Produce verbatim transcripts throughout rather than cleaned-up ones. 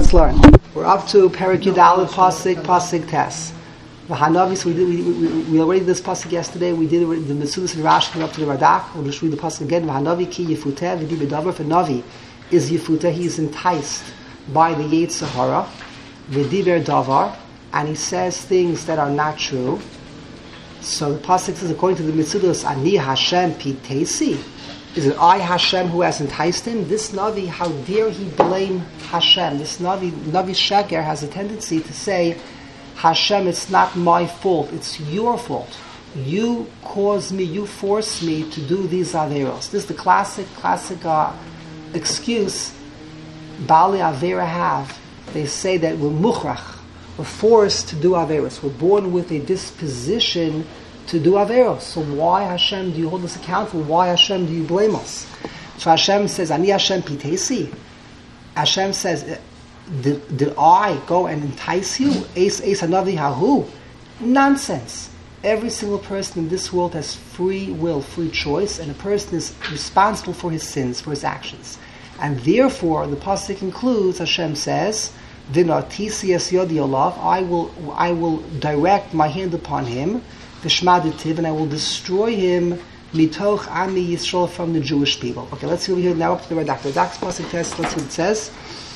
let's learn. We're up to Perek Yud Aleph Pasuk Pasuk Tes. The Hanavi. So we did. We, we, we already did this pasuk yesterday. We did the Metzudas and Rashi came up to the Radak. We'll just read the pasuk again. The Hanavi ki yifuteh v'di bedavar. For Navi is yifuteh. He is enticed by the Yetzer Hara. V'diber davar, and he says things that are not true. So the pasuk says, according to the Metzudas, Ani Hashem pitesi. Is it I, Hashem, who has enticed him? This Navi, how dare he blame Hashem? This Navi, Navi Sheker, has a tendency to say, Hashem, it's not my fault, it's your fault. You caused me, you forced me to do these Averos. This is the classic, classic uh, excuse Bali Avera have. They say that we're mukhrach, we're forced to do Averos. We're born with a disposition to do Averos. So why, Hashem, do you hold us accountable? Why, Hashem, do you blame us? So Hashem says, Ani Hashem pitesi. Hashem says, did, did I go and entice you? Eis eis hanavi hahu. Nonsense. Every single person in this world has free will, free choice, and a person is responsible for his sins, for his actions. And therefore, the pasuk concludes, Hashem says, V'natisi es yodi olav, I will, I will direct my hand upon him, V'shmaditiv, and I will destroy him, mitoch ami Yisrael, from the Jewish people. Okay, let's see over here now up to the Radak. The Radak's pasuk test, let's see what it says.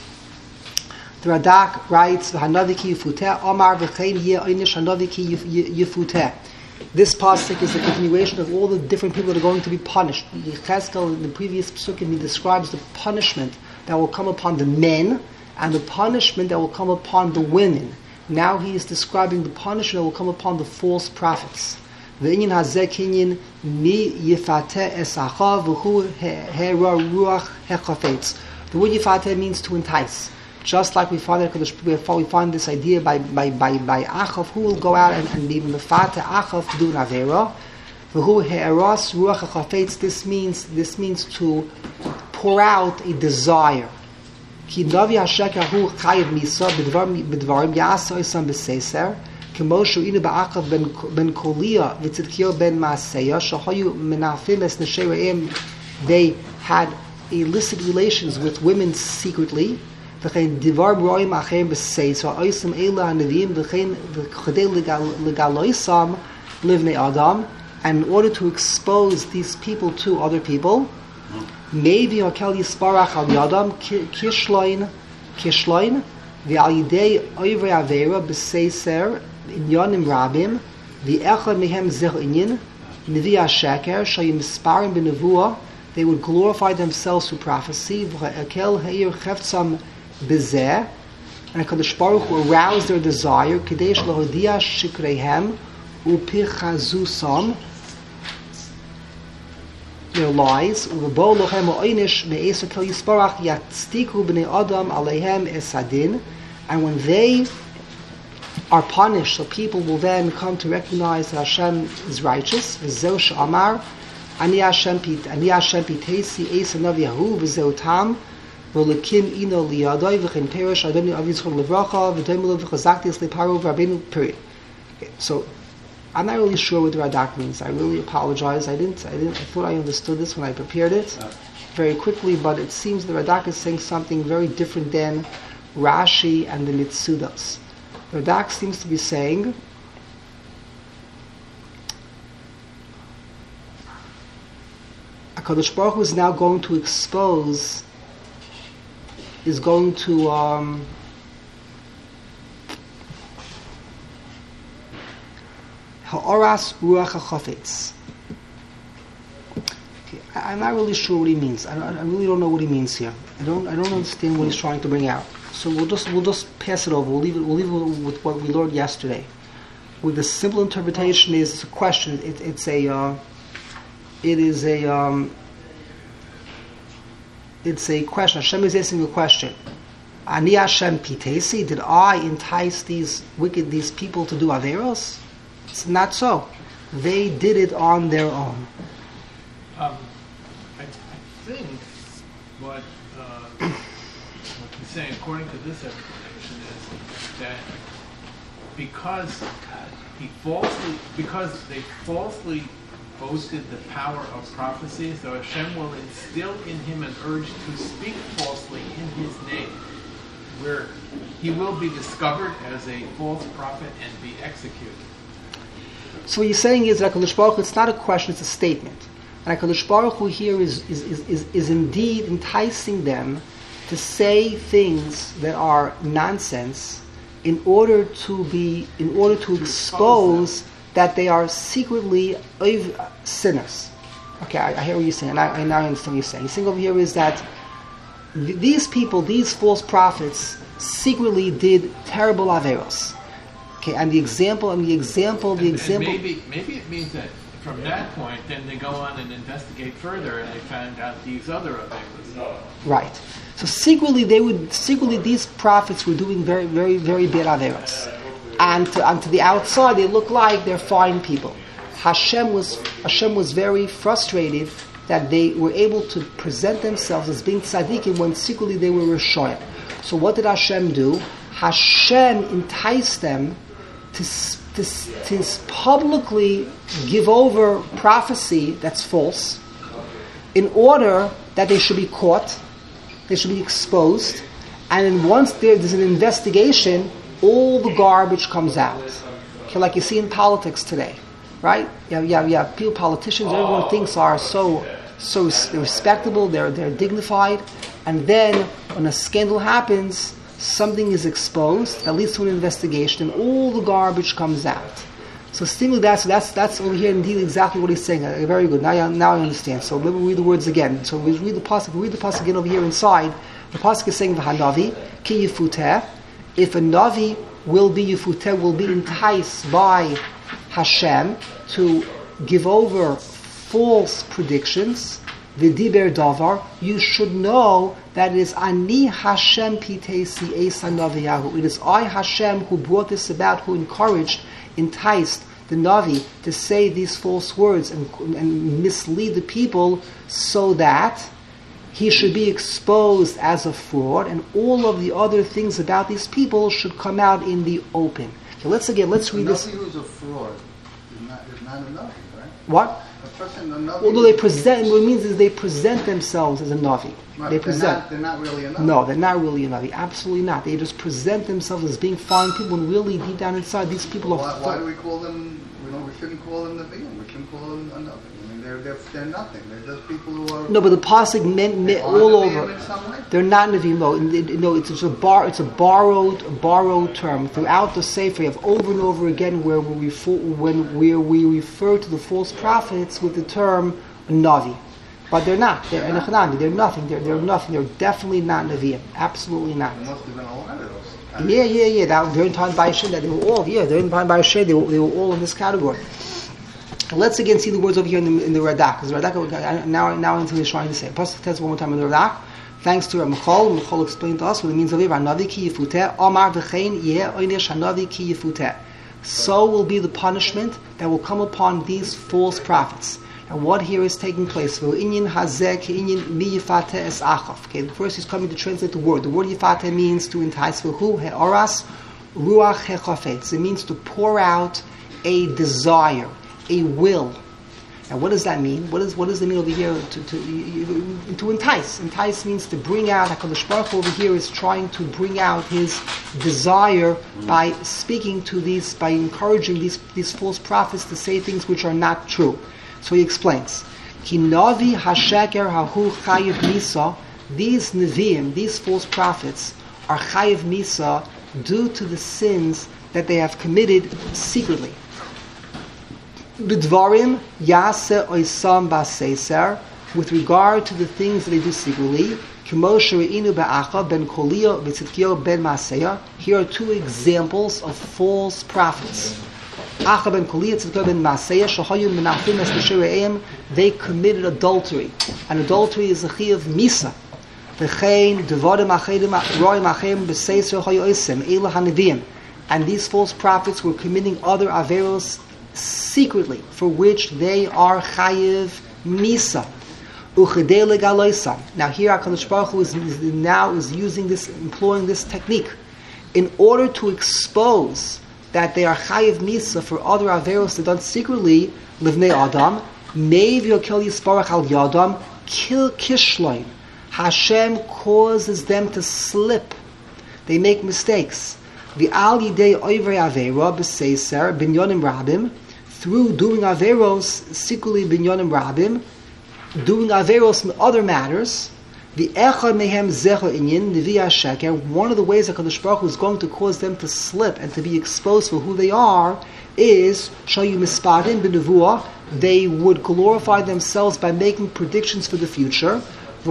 The Radak writes, V'hanavi ki yifuteh, Omar v'chein yeh oynish hanavi ki yifuteh. This pasuk is a continuation of all the different people that are going to be punished. Yechezkel, in the previous psukim, he describes the punishment that will come upon the men and the punishment that will come upon the women. Now he is describing the punishment that will come upon the false prophets. V'inyan hazeh kinyan mi yifateh esacha v'hu hera ruach hechafetz. The word yifateh means to entice. Just like we find that we find this idea by by by by Achav, who will go out and, and be mefate Achav to do an avera. V'hu he'eras ruach hachafetz. This means this means to pour out a desire. Ki navi hashekar hu chayiv misa b'dvarim b'dvarim ya'asa isam b'seiser kemo shu'inu ba'achav ben ben kolia v'tzidkiyo ben maaseya shahayu menafim es neshei re'im. They had illicit relations with women secretly. V'chein divar b'roim achem b'seiser oisam eila hanevim v'chein v'chadei legaloisam livnei adam. And in order to expose these people to other people, maybe Hakel Yisparach al Yadam Kishloin Kishloin the Alidei Oivre Avera B'Seiser Inyanim Rabim the Echad Mehem Zeh Inyan Nevi HaSheker Shayim Sparim B'Nevuah. They would glorify themselves through prophecy. Hakel Heir Cheftzam B'Zeh, and HaKadosh Baruch Hu arouse their desire. Kadesh Lahodia Shikreihem Upichazusam, their lies. And when they are punished, so people will then come to recognize that Hashem is righteous. V'zeu she'amar ani Hashem pitesi eis hanavi hahu v'zeu tam v'lekim ino liyadai v'chein perish adoni avi yitzchak levracha v'doim lev v'chazakti es leparu v'rabbeinu. Period. So I'm not really sure what the Radak means. I really apologize. I didn't. I didn't. I thought I understood this when I prepared it very quickly, but it seems the Radak is saying something very different than Rashi and the Mitzudas. The Radak seems to be saying HaKadosh Baruch Hu is now going to expose, is going to um, Ha'oras ruach hachafetz. I'm not really sure what he means. I, I really don't know what he means here. I don't. I don't understand what he's trying to bring out. So we'll just we'll just pass it over. We'll leave it. We'll leave it with what we learned yesterday. With the simple interpretation is it's a question. It, it's a. Uh, it is a. Um, it's a question. Hashem is asking a question. Ani Hashem pitesi. Did I entice these wicked these people to do averos? It's not so. They did it on their own. Um, I, I think what, uh, what he's saying, according to this explanation, is that because he falsely, because they falsely boasted the power of prophecy, so Hashem will instill in him an urge to speak falsely in his name. where he will be discovered as a false prophet and be executed. So what you're saying is that HaKadosh Baruch Hu, it's not a question, it's a statement. And HaKadosh Baruch Hu here is, is, is, is, is indeed enticing them to say things that are nonsense in order to be, in order to expose that they are secretly sinners. Okay, I, I hear what you're saying, and I, I now understand what you're saying. The thing over here is that th- these people, these false prophets, secretly did terrible averos. Okay, and the example, and the example, the And- example. And maybe, maybe it means that from that point, then they go on and investigate further, and they found out these other averos. Right. So secretly, they would secretly these prophets were doing very, very, very bad averos, and to, and to the outside, they look like they're fine people. Hashem was Hashem was very frustrated that they were able to present themselves as being tzaddikim when secretly they were Rishoyim. So what did Hashem do? Hashem enticed them to, to, to publicly give over prophecy that's false in order that they should be caught, they should be exposed, and then once there, there's an investigation, all the garbage comes out. Okay, like you see in politics today, right? Yeah, yeah, yeah. People, politicians, everyone thinks are so, so they're respectable, they're they're dignified, and then when a scandal happens, something is exposed that leads to an investigation, and all the garbage comes out. So, similarly, that's that's that's over here indeed exactly what he's saying. Uh, very good. Now, now I understand. So, let me read the words again. So, we read the pasuk. We read the pasuk again over here inside. The pasuk is saying, "V'hanavi ki yifuteh." If a navi will be yifuteh, will be enticed by Hashem to give over false predictions, v'diber davar, you should know that it is Ani Hashem pitesi es hanaviyahu. It is I, Hashem, who brought this about, who encouraged, enticed the Navi to say these false words and, and mislead the people so that he should be exposed as a fraud, and all of the other things about these people should come out in the open. Okay, let's again, let's read this. A Navi who's a fraud is not, is not a Navi, right? What? A person, a Navi. Although they present, what it means is they present themselves as a Navi. Right, They they're present. not, they're not really a Navi. No, they're not really a Navi. Absolutely not. They just present themselves as being fine people, and really deep down inside, these people are. Why, full- why do we call them, you know, we shouldn't call them Naviim, we shouldn't call them a Navi. I mean, they're, they're, they're nothing. They're just people who are... No, but the pasuk meant, meant are all Naviim over. in some way. They're not Nevi'im. No, no, it's, it's a bar. It's a borrowed, a borrowed term throughout the Sefer. You have over and over again where we refer, when where we refer to the false prophets with the term Navi, but they're not. They're Enochanami. They're nothing. They're they're nothing. They're definitely not Nevi'im. Absolutely not. There must have been a lot of those. Yeah, yeah, yeah. That during time by Hashem, that they were all. Yeah, during time by Hashem, they were, they were all in this category. Let's again see the words over here in the, in the Radak. Because the Radak now now into the trying to say. Pasuk tells one more time in the Radak. Thanks to Ramchal, Ramchal explained to us what it means over here. Hanavi ki yifuteh, Amar v'chein yeh oynesh hanavi ki yifuteh. So will be the punishment that will come upon these false prophets. And what here is taking place? V'inyin hazeh ki-inyin mi yifateh es achaf. Okay, first he's coming to translate the word. The word yifateh means to entice. V'hu he'oras ruach hechafetz. It means to pour out a desire, a will. Now, what does that mean? What is what does it mean over here? To to to entice. Entice means to bring out. HaKadosh Baruch Hu over here is trying to bring out his desire by speaking to these, by encouraging these these false prophets to say things which are not true. So he explains, Ki navi hasheker hahu chayiv misa. These neviim, these false prophets, are chayiv misa due to the sins that they have committed secretly. B'dvarim yase oisam b'seiser, with regard to the things that they do secretly. K'moshe re'inu be'acha ben kolio v'tzidkiyo ben maseya. Here are two examples of false prophets. Acha ben kolio tzidkiyo ben maseya shahayu menachim es b'shireim. They committed adultery, and adultery is a chi of misa. V'chein devarim achedim roim achem b'seiser hayu oisem eila hanevim. And these false prophets were committing other averos secretly, for which they are chayiv misa. Uchedei legaloisam. Now here HaKadosh Baruch Hu is, is now is using this, employing this technique, in order to expose that they are chayiv misa for other averos that done secretly. Livnei Adam, meiv yokel yisparach al yadam, kil kishloim. Hashem causes them to slip. they make mistakes. V'al yidei oivei aveira b'seiser binyonim rabim, through doing averos sikuli binyonim rabim, doing averos in other matters. V'echad mehem zecha inyin nevi'ah sheker. One of the ways that Kadosh Baruch Hu is going to cause them to slip and to be exposed for who they are is shayu mispadim b'nevuah. They would glorify themselves by making predictions for the future.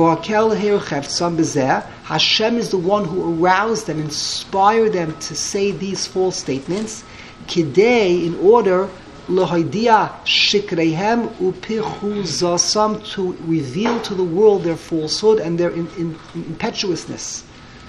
Hashem is the one who aroused them, inspired them to say these false statements. Kidei, in order l'hoidia shikreihem upichuzasam, to reveal to the world their falsehood and their in, in, in impetuousness.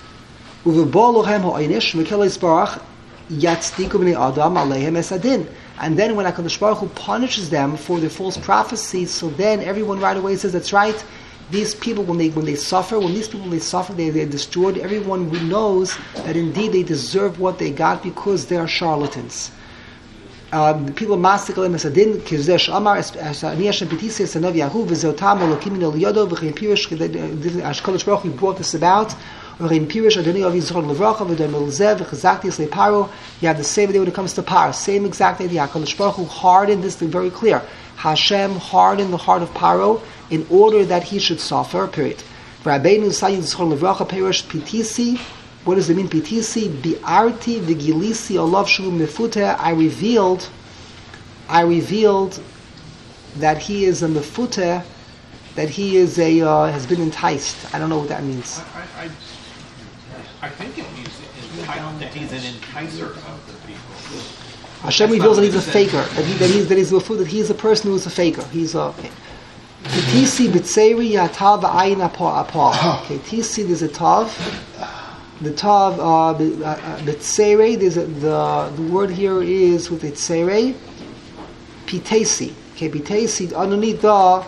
Uvebolohem ha'inish v'kelis barach yatzdiku b'nei adam aleihem esadin. And then when HaKadosh Baruch Hu punishes them for their false prophecies, so then everyone right away says, that's right, these people, when they when they suffer, when these people when they suffer, they they're destroyed. Everyone knows that indeed they deserve what they got because they are charlatans. Um, the people of Masikalim Esadin, Kizesh Amar, Niashem Petisi, Sanov Yahu, Vizotam, Elokim in Eliodo, V'chein Pirish, Ashkodesh Baruch Hu brought this about. V'chein Pirish, Adoni Avi Zichron Levracha, V'don Melzev, V'chazakti Yisle Paro. You have the same idea when it comes to Paro. Same exact idea. HaKadosh Baruch Hu hardened this thing very clear. Hashem hardened the heart of Paro in order that he should suffer, period. Rabbeinu Sayyid Zichron Levracha, Perish Petisi. What does it mean? Pitisi bi'arti v'gilisi olav shu mefuteh. I revealed, I revealed that he is a mefuteh, that he is a uh, has been enticed. I don't know what that means. I, I, I think it means entice, that he's an enticer of the people. Hashem reveals that he's a faker, that he that he's that he's mefuteh, that he's a person who is a faker. He's a pitisi b'tzeiri yatav v'ayin apah. Okay, tisi, there's a tav. The tav, uh, b'tzere, there's a, the the word here is with a tzere, pitesi. Okay, pitesi, underneath the,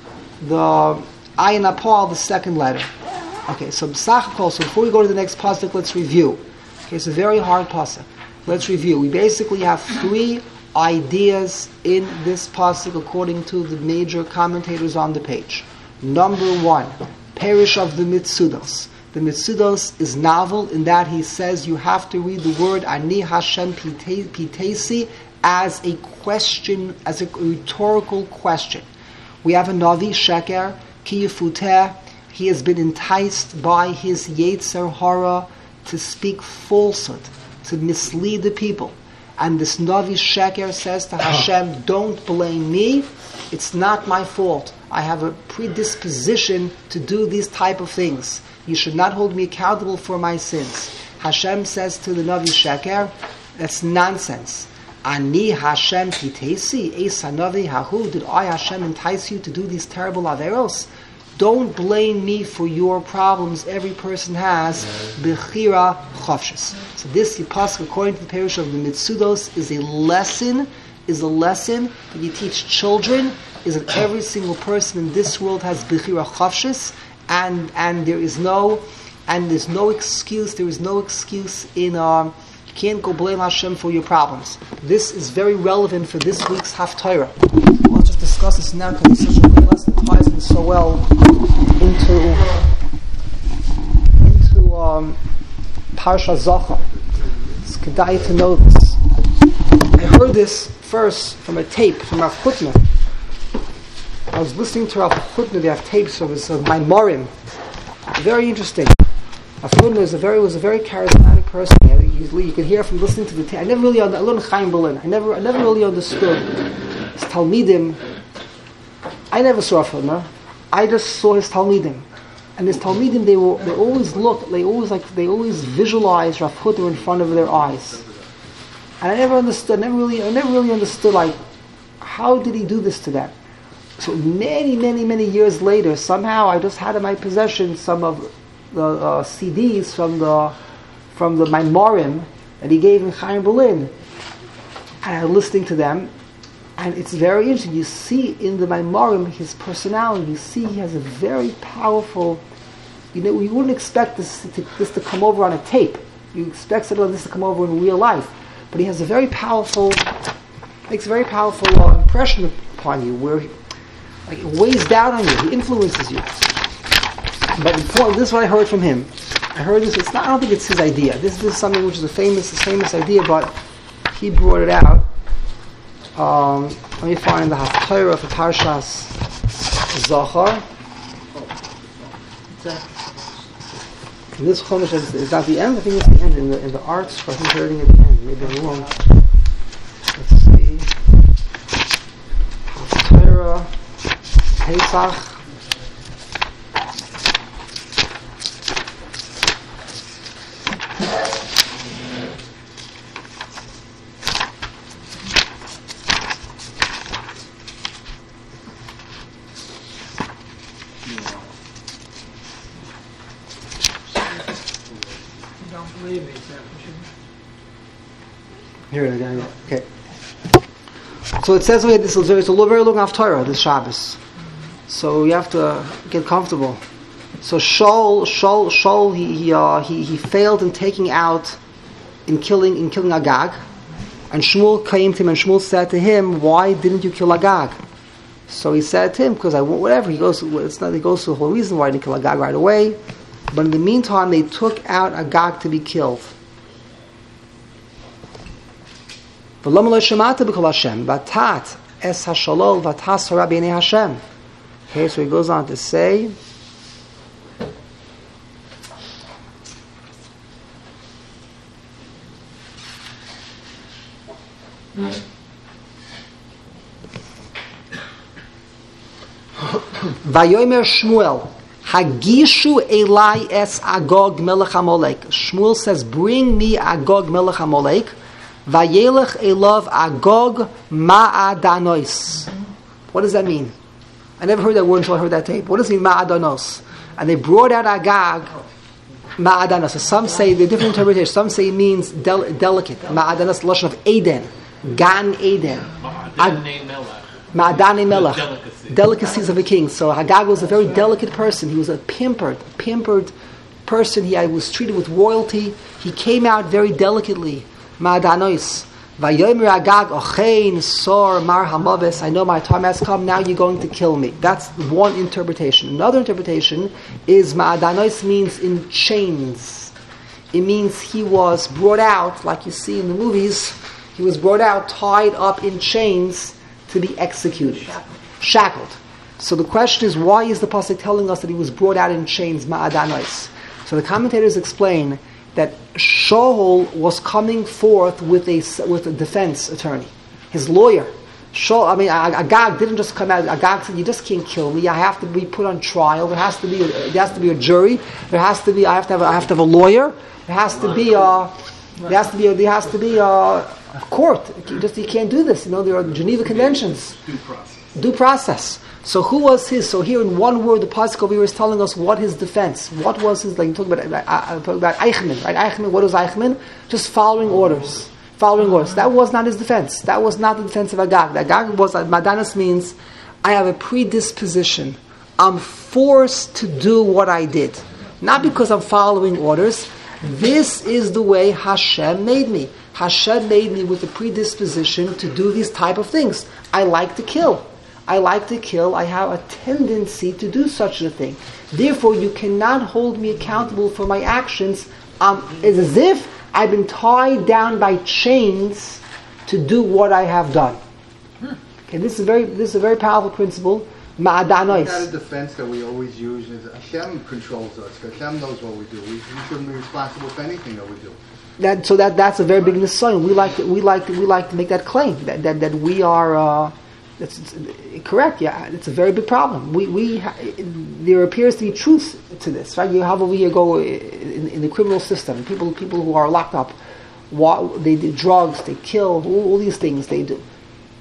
the ayin apal, the second letter. Okay, so b'sachakol, so before we go to the next pasuk, let's review. Okay, it's a very hard pasuk. Let's review. We basically have three ideas in this pasuk according to the major commentators on the page. Number one, perish of the Mitzudos. The Mitzudos is novel in that he says you have to read the word Ani Hashem Pitesi as a question, as a rhetorical question. We have a Navi Sheker, Ki Yefuteh. He has been enticed by his Yetzer Hara to speak falsehood, to mislead the people. And this Navi Sheker says to Hashem, don't blame me, it's not my fault. I have a predisposition to do these type of things. You should not hold me accountable for my sins. Hashem says to the Navi Sheker, that's nonsense. Ani Hashem Pitesi, Eis HaNavi Hahu, did I, Hashem, entice you to do these terrible averos? Don't blame me for your problems every person has. Bechira Chavshis. So this pasuk, according to the parish of the Mitzudos, is a lesson, is a lesson that you teach children, is that every single person in this world has Bechira Chavshis, and and there is no and there's no excuse, there is no excuse in um you can't go blame Hashem for your problems. This is very relevant for this week's Haftarah. I'll just discuss this now because it's such a great lesson. It ties in so well into into um Parsha Zachar. It's kedai to know this. I heard this first from a tape from Rav Hutner. I was listening to Rav Hutner. They have tapes of his of my Morim. Very interesting. Rav Hutner was a very was a very charismatic person. Usually, you could hear from listening to the tape. I never really I learned Chaim Berlin. I never I never really understood his Talmidim. I never saw Rav Hutner. I just saw his Talmidim, and his Talmidim they were they always looked they always like they always visualized Rav Hutner in front of their eyes. And I never understood. Never really I never really understood like how did he do this to them. So many, many, many years later, somehow I just had in my possession some of the uh, C Ds from the from the Maimorim that he gave in Chaim Berlin, and I was listening to them, and it's very interesting. You see in the Maimorim his personality. You see he has a very powerful. You know, you wouldn't expect this to, this to come over on a tape. You expect something like this to come over in real life, but he has a very powerful, makes a very powerful uh, impression upon you, where. He, Like it weighs down on you, he influences you. But before, this is what I heard from him. I heard this. It's not. I don't think it's his idea. This, this is something which is a famous, a famous idea, but he brought it out. Um, let me find the Haftarah for Parshas Zachar. And this Chumash is, is at the end. I think it's the end in the in the arts. But I think it's everything at the end. Maybe I'm wrong. Let's see. Haftarah Pesach. Here it is. Okay. So it says okay, this is it's a very long Haftarah, this Shabbos. So you have to get comfortable. So Shaul, Shaul, Shaul, he he, uh, he he failed in taking out, in killing in killing Agag, and Shmuel came to him, and Shmuel said to him, "Why didn't you kill Agag?" So he said to him, "Because I won't." Whatever he goes, it's not. He goes to the whole reason why he didn't kill Agag right away. But in the meantime, they took out Agag to be killed. Okay, so he goes on to say, Vayomer Shmuel, Hagishu Elai es Agog melech Amalek. Shmuel says, bring me Agog melech Amalek. Vayelech elov Agog ma'adanois. What does that mean? I never heard that word until I heard that tape. What does it mean, ma'adanos? And they brought out Agag ma'adanos. So some say, the different interpretations, some say it means del- delicate. Ma'adanos, the lashon of Eden. Gan Eden. Ma'adane melech. Ma'adane melech. Delicacy. Delicacies of a king. So Agag was a very delicate person. He was a pampered, pampered person. He was treated with royalty. He came out very delicately. Ma'adanois. Vayomer Agag ochein sor mar hamaves. I know my time has come. Now you're going to kill me. That's one interpretation. Another interpretation is Ma'adanois means in chains. It means he was brought out, like you see in the movies. He was brought out, tied up in chains to be executed, shackled. So the question is, why is the pasuk telling us that he was brought out in chains? Ma'adanois. So the commentators explain that Shaul was coming forth with a with a defense attorney, his lawyer. Shaul, I mean, Agag didn't just come out. Agag said, "You just can't kill me. I have to be put on trial. There has to be a, there has to be a jury. There has to be. I have to have. A, I have to have a lawyer. There has to be a. There has to be. A, there has to be a, a court. You just you can't do this. You know, there are Geneva Conventions. Due process. Due process. So who was his? So here in one word, the pasuk over here is telling us what his defense. What was his? Like you talk about, uh, talk about Eichmann, right? Eichmann. What was Eichmann? Just following orders. Following orders. That was not his defense. That was not the defense of Agag. Agag was Madanas means I have a predisposition. I'm forced to do what I did, not because I'm following orders. This is the way Hashem made me. Hashem made me with a predisposition to do these type of things. I like to kill. I like to kill. I have a tendency to do such a thing. Therefore, you cannot hold me accountable for my actions. Um, it's as if I've been tied down by chains to do what I have done. Okay, this is a very this is a very powerful principle. Ma'adanois. That a defense that we always use is Hashem controls us. Hashem knows what we do. We, we shouldn't be responsible for anything that we do. That so that that's a very big nisayon. We like to, we like to, we like to make that claim that that, that we are. Uh, That's correct. Yeah, it's a very big problem. We we ha- there appears to be truth to this, right? You have over here go in, in the criminal system. People people who are locked up, they do drugs, they kill, all, all these things they do.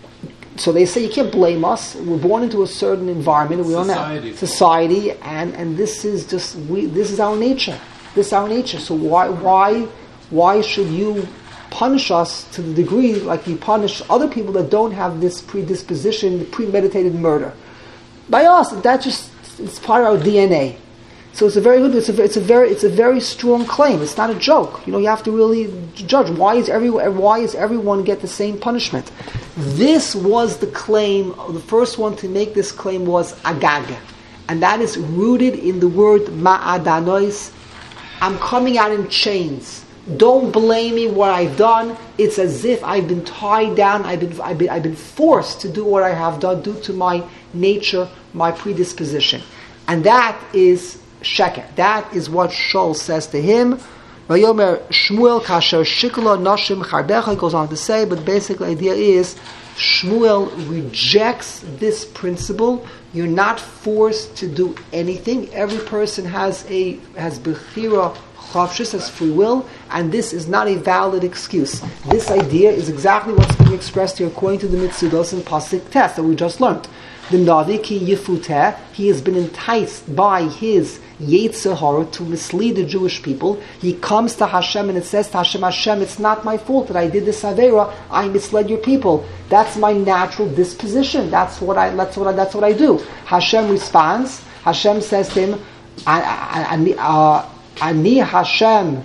So they say you can't blame us. We're born into a certain environment. We don't have society, and, and this is just we. This is our nature. This is our nature. So why why why should you punish us to the degree like you punish other people that don't have this predisposition, the premeditated murder? By us, that just it's part of our D N A. So it's a very good. It's a it's a very it's a very strong claim. It's not a joke. You know, you have to really judge. Why is everyone why is everyone get the same punishment? This was the claim. The first one to make this claim was Agag, and that is rooted in the word Ma'adanois, I'm coming out in chains. Don't blame me what I've done. It's as if I've been tied down. I've been, I've been, I've been forced to do what I have done due to my nature, my predisposition. And that is sheker. That is what Shaul says to him. Vayomer Shmuel kasher shikla nashim charbecha. He goes on to say, but the basic idea is Shmuel rejects this principle. You're not forced to do anything. Every person has a has bechira chavshus, has free will, and this is not a valid excuse. This idea is exactly what's being expressed here according to the Mitzudos and Pasuk test that we just learned. The Navi ki yifuteh, he has been enticed by his Yetzer Hara to mislead the Jewish people. He comes to Hashem and it says to Hashem, Hashem, it's not my fault that I did this Avera. I misled your people. That's my natural disposition. That's what I. That's what I. That's what I do. Hashem responds. Hashem says to him, Ani uh, Ani Hashem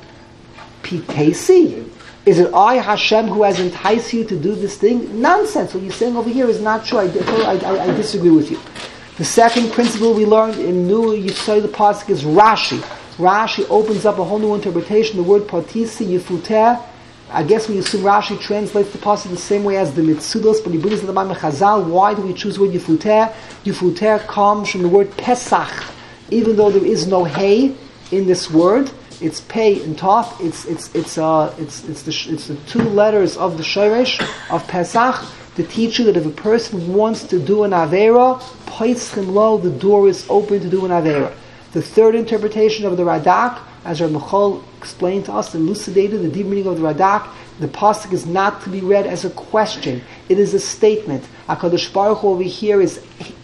pitesi. Is it I, Hashem, who has enticed you to do this thing? Nonsense. What you're saying over here is not true. I, I, I, I disagree with you. The second principle we learned in New Yisrael the Pasuk is Rashi. Rashi opens up a whole new interpretation. The word partisi, yifuteh. I guess we assume Rashi translates the Pasuk the same way as the Mitzudos, but he brings the Ma'ameh Chazal. Why do we choose the word yifuteh? Yifuteh comes from the word Pesach. Even though there is no hay in this word, it's pei and taf. It's it's it's uh it's it's the it's the two letters of the shoresh of Pesach to teach you that if a person wants to do an avera, paitzim lo, the door is open to do an avera. The third interpretation of the Radak, as Rav Michal explained to us, elucidated the deep meaning of the Radak, the pasuk is not to be read as a question. It is a statement. HaKadosh Baruch Hu over here is,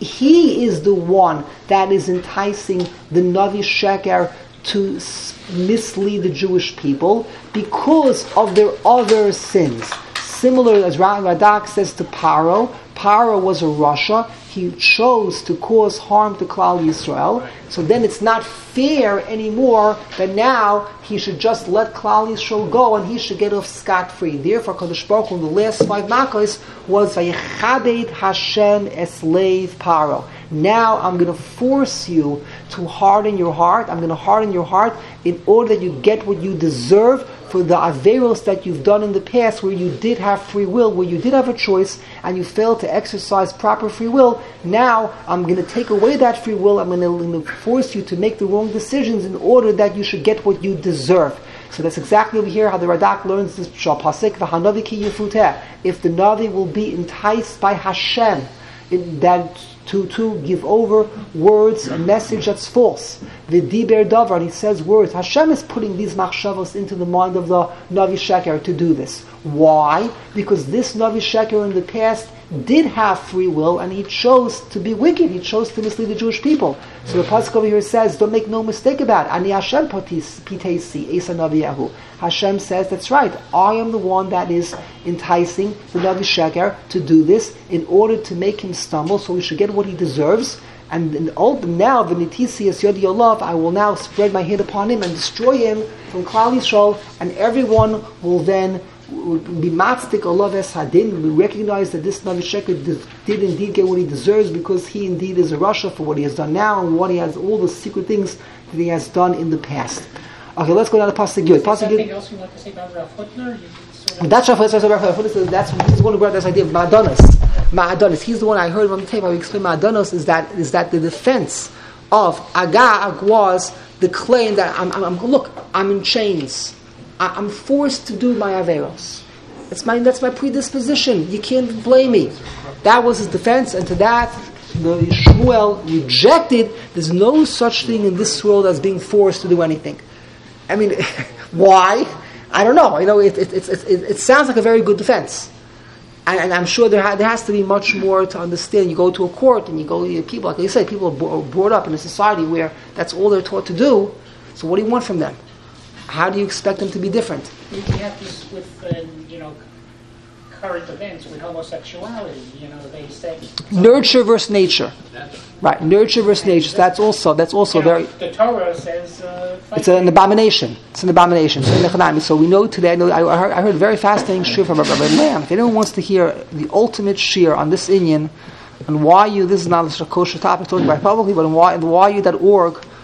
he is the one that is enticing the Navi Sheker to mislead the Jewish people because of their other sins. Similar as Radak says to Paro, Paro was a Rasha. He chose to cause harm to Klal Yisrael. So then it's not fair anymore that now he should just let Klal Yisrael go and he should get off scot-free. Therefore, Kadosh Baruch Hu in the last five Makos was Vayichabed Hashem Esleiv Paro. Now I'm going to force you to harden your heart. I'm going to harden your heart in order that you get what you deserve for the averos that you've done in the past, where you did have free will, where you did have a choice, and you failed to exercise proper free will. Now I'm going to take away that free will. I'm going to, going to force you to make the wrong decisions in order that you should get what you deserve. So that's exactly over here how the Radak learns this Pasuk, V'hanavi ki yifuteh. If the Navi will be enticed by Hashem, it, that to, to give over words, a message that's false. The Diber Davar, and he says words. Hashem is putting these machshavos into the mind of the Navi Sheker to do this. Why? Because this Navi Sheker in the past did have free will, and he chose to be wicked. He chose to mislead the Jewish people. So the pasuk over here says, don't make no mistake about it. Ani Hashem pitesi Esa Naviyahu. Hashem says, that's right. I am the one that is enticing the Navi Sheker to do this in order to make him stumble, so he should get what he deserves. And in all, now, v'nitisi es yodi olav, I will now spread my hand upon him and destroy him from Klal Yisrael, and everyone will then be matzdik olav es hadin. We recognize that this Navi Sheker did, did indeed get what he deserves, because he indeed is a Rasha for what he has done now and what he has, all the secret things that he has done in the past. Okay, let's go down to Pasuk Yud. Pasuk Yud. Anything else you want to say about Rav Hutner? That's Rav Hutner. That's he's the one who brought this idea of Ma'adonis. Ma'adonis. He's the one I heard on the tape. I explained Ma'adonis is that is that the defense of Agag was the claim that I'm, I'm, I'm look, I'm in chains. I, I'm forced to do my averos. It's my that's my predisposition. You can't blame me. That was his defense, and to that the Shmuel rejected. There's no such thing in this world as being forced to do anything. I mean, why? I don't know. You know, it it, it it it sounds like a very good defense, and, and I'm sure there ha- there has to be much more to understand. You go to a court and you go, you people, like you said, people are brought up in a society where that's all they're taught to do. So what do you want from them? How do you expect them to be different? We have this with uh, you know current events with homosexuality. You know, they say nurture versus nature. Right, nurture versus nature. So that's also that's also you know, very. The Torah says uh, it's an abomination. It's an abomination. So, so we know today. I, know, I, heard, I heard a very fascinating shir from Rabbi Lamb. If anyone wants to hear the ultimate shir on this inyan, and why you this is not a kosher topic talking about publicly, but on why and why you dot org,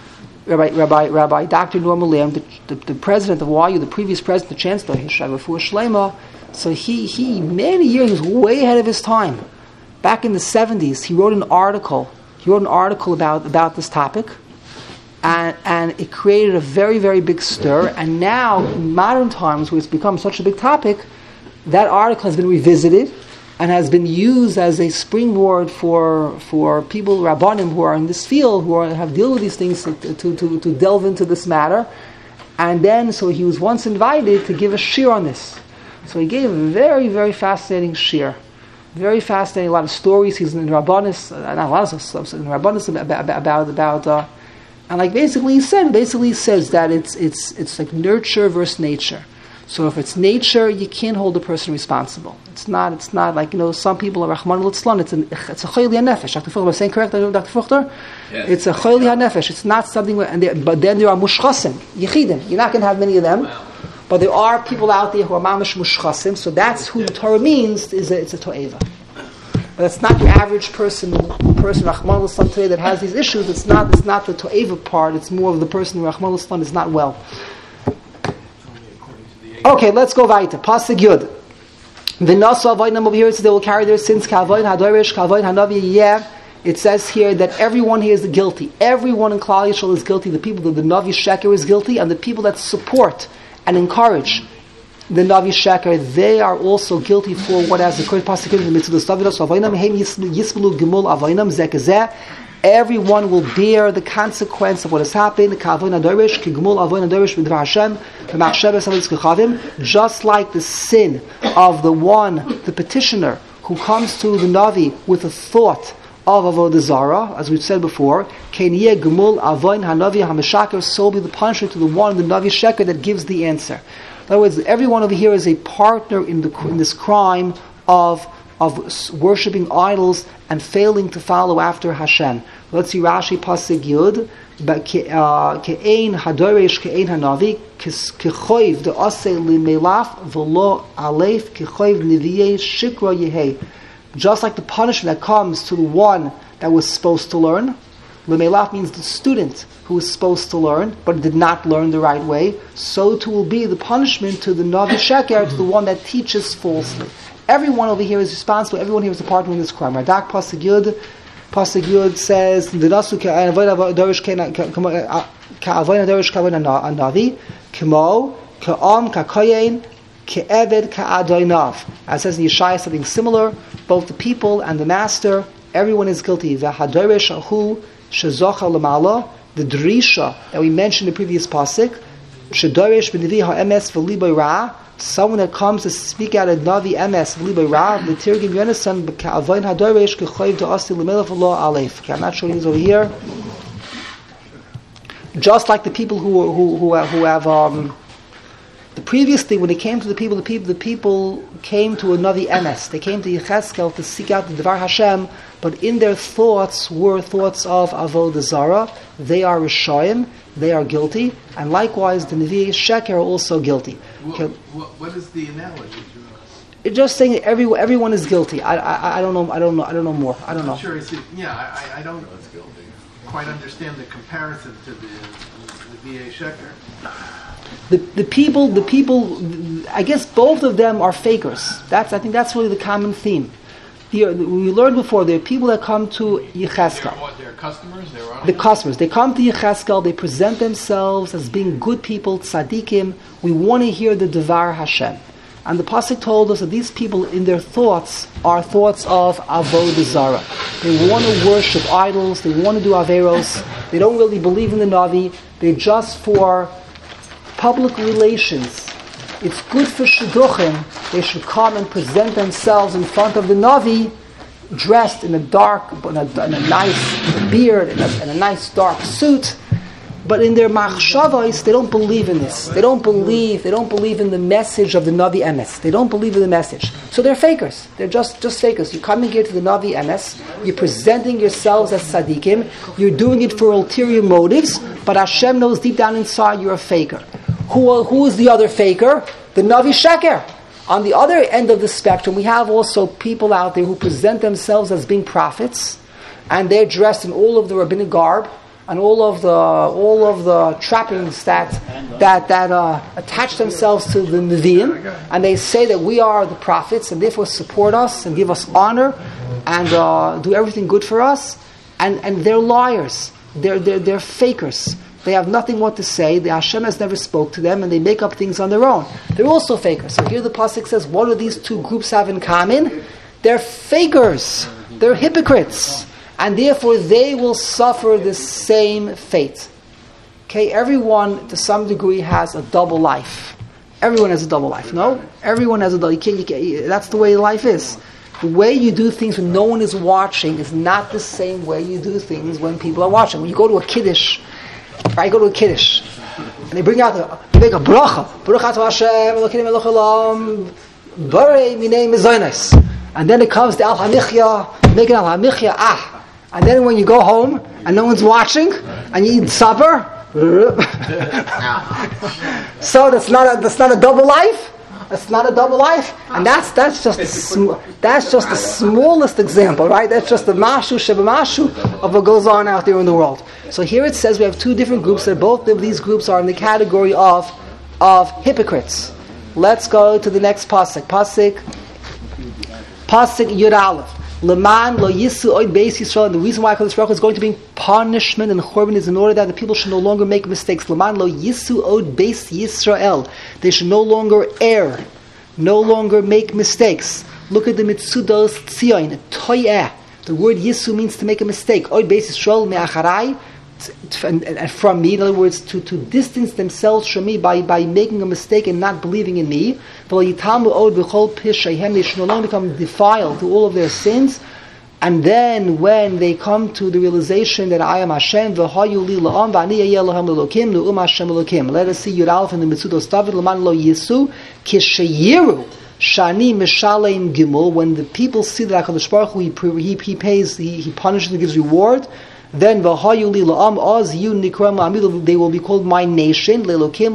Rabbi, Rabbi, Rabbi Doctor Norman Lamb, the, the, the president of Y U, the previous president, the chancellor, Yeshav Refuah Shlema, so he, he, many years, he was way ahead of his time. Back in the seventies, he wrote an article, he wrote an article about, about this topic, and, and it created a very, very big stir, and now, in modern times, where it's become such a big topic, that article has been revisited, and has been used as a springboard for for people, Rabbanim, who are in this field, who are, have deal with these things, to, to, to, to delve into this matter. And then, so he was once invited to give a shir on this. So he gave a very, very fascinating shir. Very fascinating, a lot of stories. He's in Rabbanis, uh, not a lot of stuff, in Rabbanis about, about, about uh, and like basically he said, basically he says that it's, it's, it's like nurture versus nature. So if it's nature, you can't hold a person responsible. It's not. It's not like, you know, some people are Rahman al-Itzlan. It's an. It's a chayli hanefesh. Doctor Fuchter, am I saying correct, Doctor Fuchter? Yes. It's a chayli hanefesh. It's not something. Where, and they, but then there are mushchasim, yechidim. You're not going to have many of them, wow. But there are people out there who are mamash mushchasim. So that's who the Torah means. Is a, it's a to'eva. But it's not your average person. Person Rahman al-Itzlan today that has these issues. It's not. It's not the to'eva part. It's more of the person who Rahman al-Itzlan is not well. Okay, let's go weiter. Pasuk Yud. V'nasu avodim over here, so they will carry their sins. K'avoin hadorish, k'avoin hanavi. Yeah, it says here that everyone here is guilty. Everyone in Klal Yisrael is guilty. The people that the Navi Sheker is guilty, and the people that support and encourage the Navi Sheker, they are also guilty for what has occurred. Pasuk Yud in the mitzvah of V'nasu avodim hem yisbelu gemul avodim zekazeh. Everyone will bear the consequence of what has happened. Just like the sin of the one, the petitioner, who comes to the Navi with a thought of Avodah Zarah, as we've said before, so be the punishment to the one, the Navi Sheker, that gives the answer. In other words, everyone over here is a partner in, the, in this crime of of worshipping idols and failing to follow after Hashem. Let's see Rashi Pasuk Yud. Ke'ein hadoresh ke'ein hanavi kechoiv de'aseh limelaf v'lo alef kechoiv niviyei shikra yehei. Just like the punishment that comes to the one that was supposed to learn. Limelaf means the student who was supposed to learn but did not learn the right way. So too will be the punishment to the Navi Sheker, to the one that teaches falsely. Everyone over here is responsible. Everyone here is a partner in this crime. Radak Pasuk Yud, Pasuk Yud says, "The nasu ka'avoyin dorish ka'avoyin dorish ka'avoyin anavi, k'mo ka'am ka'koyin ka'eved ka'adoinav." As says in Yeshaya, something similar. Both the people and the master, everyone is guilty. V'hadorish ahu shezocha l'mala, the drisha that we mentioned in the previous pasuk, shedorish b'nevi ha'emes v'liboy ra. Someone that comes to speak out of Navi Emes, V'liboy Ra, the Tirgim Yonasan, Ka'avoin Hadoresh, K'choiv De'asi L'melech V'lo Alef. Okay, I'm not showing these over here. Just like the people who who who have, who have um, the previous thing, when it came to the people, the people the people came to a Navi Emes. They came to Yecheskel to seek out the Devar Hashem, but in their thoughts were thoughts of Avodah Zarah. They are Rishayim, they are guilty, and likewise the Nevi Sheker are also guilty. What, what, what is the analogy? It's just saying that every, everyone is guilty. I, I I don't know I don't know I don't know more. I don't know. I'm sure. It's, yeah, I, I don't quite understand the comparison to the the V A Sheker. The the people the people I guess both of them are fakers. That's I think that's really the common theme. The, we learned before, there are people that come to Yecheskel. They're what? They're customers? They're the customers. They come to Yecheskel, they present themselves as being good people, tzaddikim. We want to hear the Devar Hashem. And the Pasuk told us that these people, in their thoughts, are thoughts of Avodah Zarah. They want to worship idols, they want to do Averos, they don't really believe in the Navi, they're just for public relations. It's good for Shidduchim, they should come and present themselves in front of the Navi, dressed in a dark, in a, in a nice beard, in a, in a nice dark suit. But in their machshavos, they don't believe in this. They don't believe. They don't believe in the message of the Navi Emes. They don't believe in the message. So they're fakers. They're just, just fakers. You're coming here to the Navi Emes. You're presenting yourselves as tzaddikim. You're doing it for ulterior motives. But Hashem knows deep down inside you're a faker. Who, who is the other faker? The Navi Sheker. On the other end of the spectrum, we have also people out there who present themselves as being prophets, and they're dressed in all of the rabbinic garb. and all of the all of the trappings that that that uh, attach themselves to the Nevi'im, and they say that we are the prophets, and therefore support us and give us honor and uh, do everything good for us, and and they're liars. They're they're they're fakers. They have nothing what to say. The Hashem has never spoke to them, and they make up things on their own. They're also fakers. So here the pasuk says, what do these two groups have in common? They're fakers. They're hypocrites. And therefore they will suffer the same fate. Okay, everyone to some degree has a double life. Everyone has a double life, no? Everyone has a double. You can't, you can't, that's the way life is. The way you do things when no one is watching is not the same way you do things when people are watching. When you go to a kiddush, right, you go to a kiddush, and they bring out, a, they make a bracha. Baruch atah Hashem, Elokeinu melech haolam, Borei minei mezainos. And then it comes to Al HaMichya, making Al HaMichya, ah. And then when you go home and no one's watching and you eat supper, so that's not a, that's not a double life. That's not a double life, and that's that's just the sm- that's just the smallest example, right? That's just the mashu shebemashu of what goes on out there in the world. So here it says we have two different groups, that both of these groups are in the category of of hypocrites. Let's go to the next pasuk. Pasuk pasuk Yud Aleph. Leman lo yisu oid beis Yisrael. And the reason why HaKadosh Baruch Hu is going to bring punishment and churban is in order that the people should no longer make mistakes. Leman lo yisu oid beis Yisrael. They should no longer err, no longer make mistakes. Look at the Mitzudos Tzion, toyeh. The word yisu means to make a mistake. Oid beis Yisrael me'acharai. And, and from me, in other words, to, to distance themselves from me by, by making a mistake and not believing in me. They should no longer become defiled to all of their sins. And then when they come to the realization that I am Hashem, let us see Yud Aleph in the Mitzudos David, L'man lo yisu, kisheyiru, shani mishalem gimel, when the people see that HaKadosh Baruch Hu, he, he, he pays, he, he punishes and gives reward, then they will be called my nation.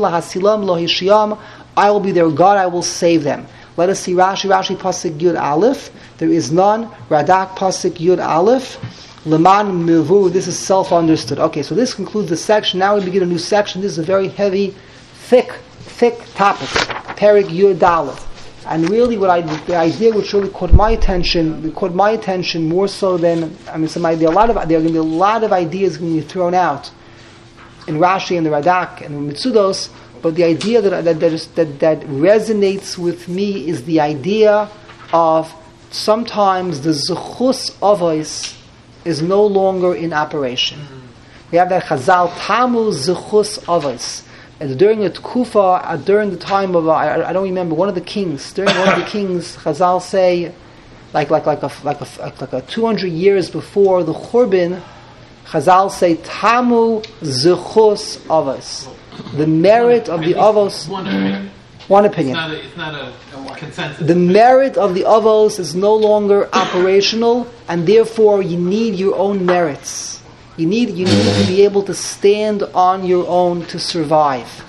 I will be their God, I will save them. Let us see Rashi, Rashi pasuk Yud Aleph. There is none. Radak pasuk Yud Aleph. Leman milvu. This is self-understood. Okay, so this concludes the section. Now we begin a new section. This is a very heavy, thick, thick topic. Perek Yud Aleph. And really, what I, the idea which really caught my attention, caught my attention more so than, I mean, some idea, a lot of, there are going to be a lot of ideas going to be thrown out in Rashi and the Radak and the Mitzudos, but the idea that that, that, is, that that resonates with me is the idea of sometimes the Zechus Avos is no longer in operation. Mm-hmm. We have that Chazal Tamu Zechus Avos. And during the Tkufa, uh, during the time of, uh, I, I don't remember, one of the kings, during one of the kings, Chazal say, like like like a like a like a two hundred years before the Churban, Chazal say Tamu Zechus Avos, the merit of the Avos. One opinion. One opinion. It's not a, it's not a consensus. The merit of the Avos is no longer operational, and therefore you need your own merits. You need you need to be able to stand on your own to survive.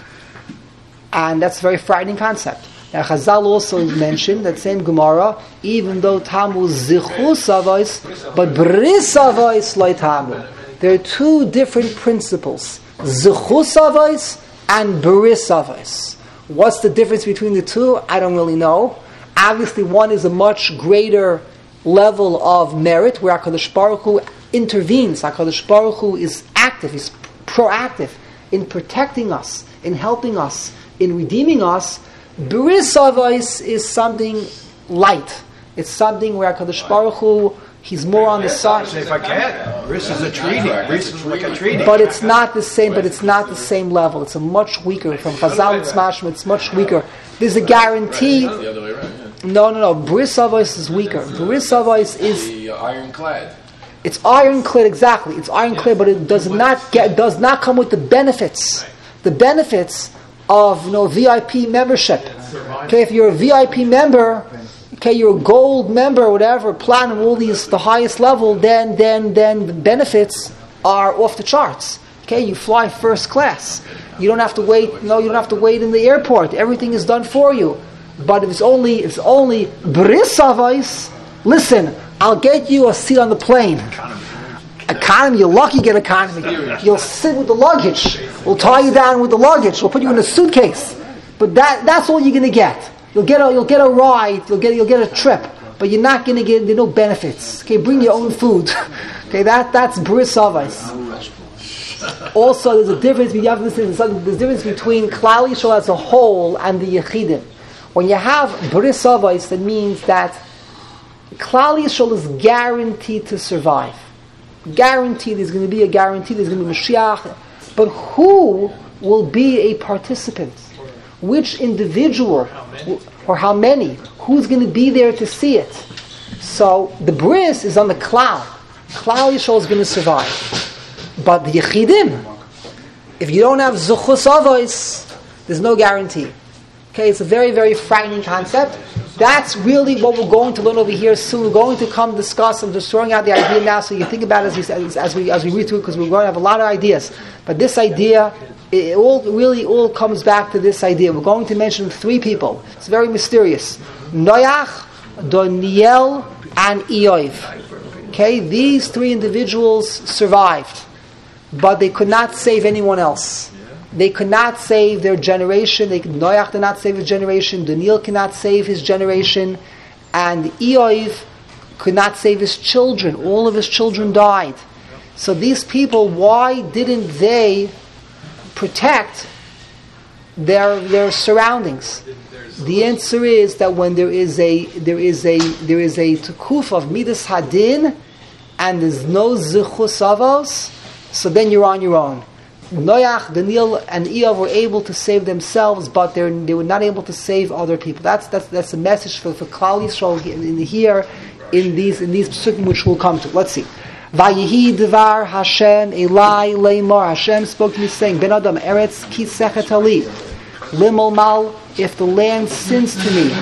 And that's a very frightening concept. Now Chazal also mentioned that same Gemara, even though Tamu Zichus Avos, but Bris Avos Lo Tamu. There are two different principles, Zichus Avos and Bris Avos. What's the difference between the two? I don't really know. Obviously one is a much greater level of merit, where HaKadosh Baruch Hu intervenes. HaKadosh Baruch Hu is active, he's proactive in protecting us, in helping us, in redeeming us. Bris Avos is something light. It's something where HaKadosh Baruch Hu, he's more on the side. If I can, Bris is a treaty. Bris is like a treaty. But it's not the same. But it's not the same level. It's a much weaker. From Chazal and Smashma, it's much weaker. There's a guarantee. The other way around. Yeah. No, no, no. Bris Avos is weaker. Bris Avos is the ironclad. It's ironclad, exactly. It's ironclad, but it does not get does not come with the benefits. The benefits of you know V I P membership. Okay, if you're a V I P member, okay, you're a gold member, or whatever, platinum, all these the highest level, then then then the benefits are off the charts. Okay, you fly first class. You don't have to wait. No, you don't have to wait in the airport. Everything is done for you. But if it's only if it's only Bris Avos, listen. I'll get you a seat on the plane. economy, you're lucky you get economy. You'll sit with the luggage. We'll tie you down with the luggage. We'll put you in a suitcase. But that that's all you're going to get. You'll get a you'll get a ride. You'll get you'll get a trip. But you're not going to get there are no benefits. Okay, bring your own food. Okay, that that's bris avos. Also, there's a difference. You have to listen. There's a difference between Klal Yisrael as a whole and the Yechidim. When you have bris avos, that means that Klal Yisrael is guaranteed to survive. Guaranteed. There's going to be a guarantee. There's going to be Mashiach. But who will be a participant? Which individual or how many? Who's going to be there to see it? So the bris is on the Klal. Klal Yisrael is going to survive. But the Yechidim, if you don't have Zuchus Avos, there's no guarantee. Okay, it's a very, very frightening concept. That's really what we're going to learn over here soon. We're going to come discuss. I'm just throwing out the idea now so you can think about it as we, as, as we, as we read through it, because we're going to have a lot of ideas. But this idea, it all really all comes back to this idea. We're going to mention three people. It's very mysterious. Noach, Daniel, and Eov. Okay, these three individuals survived, but they could not save anyone else. They could not save their generation. They, Noach did not save his generation. Daniel cannot save his generation. And Eov could not save his children. All of his children died. So these people, why didn't they protect their their surroundings? The answer is that when there is a there is a there is a tukuf of midas hadin, and there's no zichus avos, so then you're on your own. Noach, Daniel, and Eov were able to save themselves, but they they were not able to save other people. That's that's that's a message for for Klal Yisrael in here in these in these psukim which we'll come to. Let's see. Vayihi devar Hashem Elai leimor. Hashem spoke to me saying, Ben Adam Eretz ki sechet ali limol mal. If the land sins to me,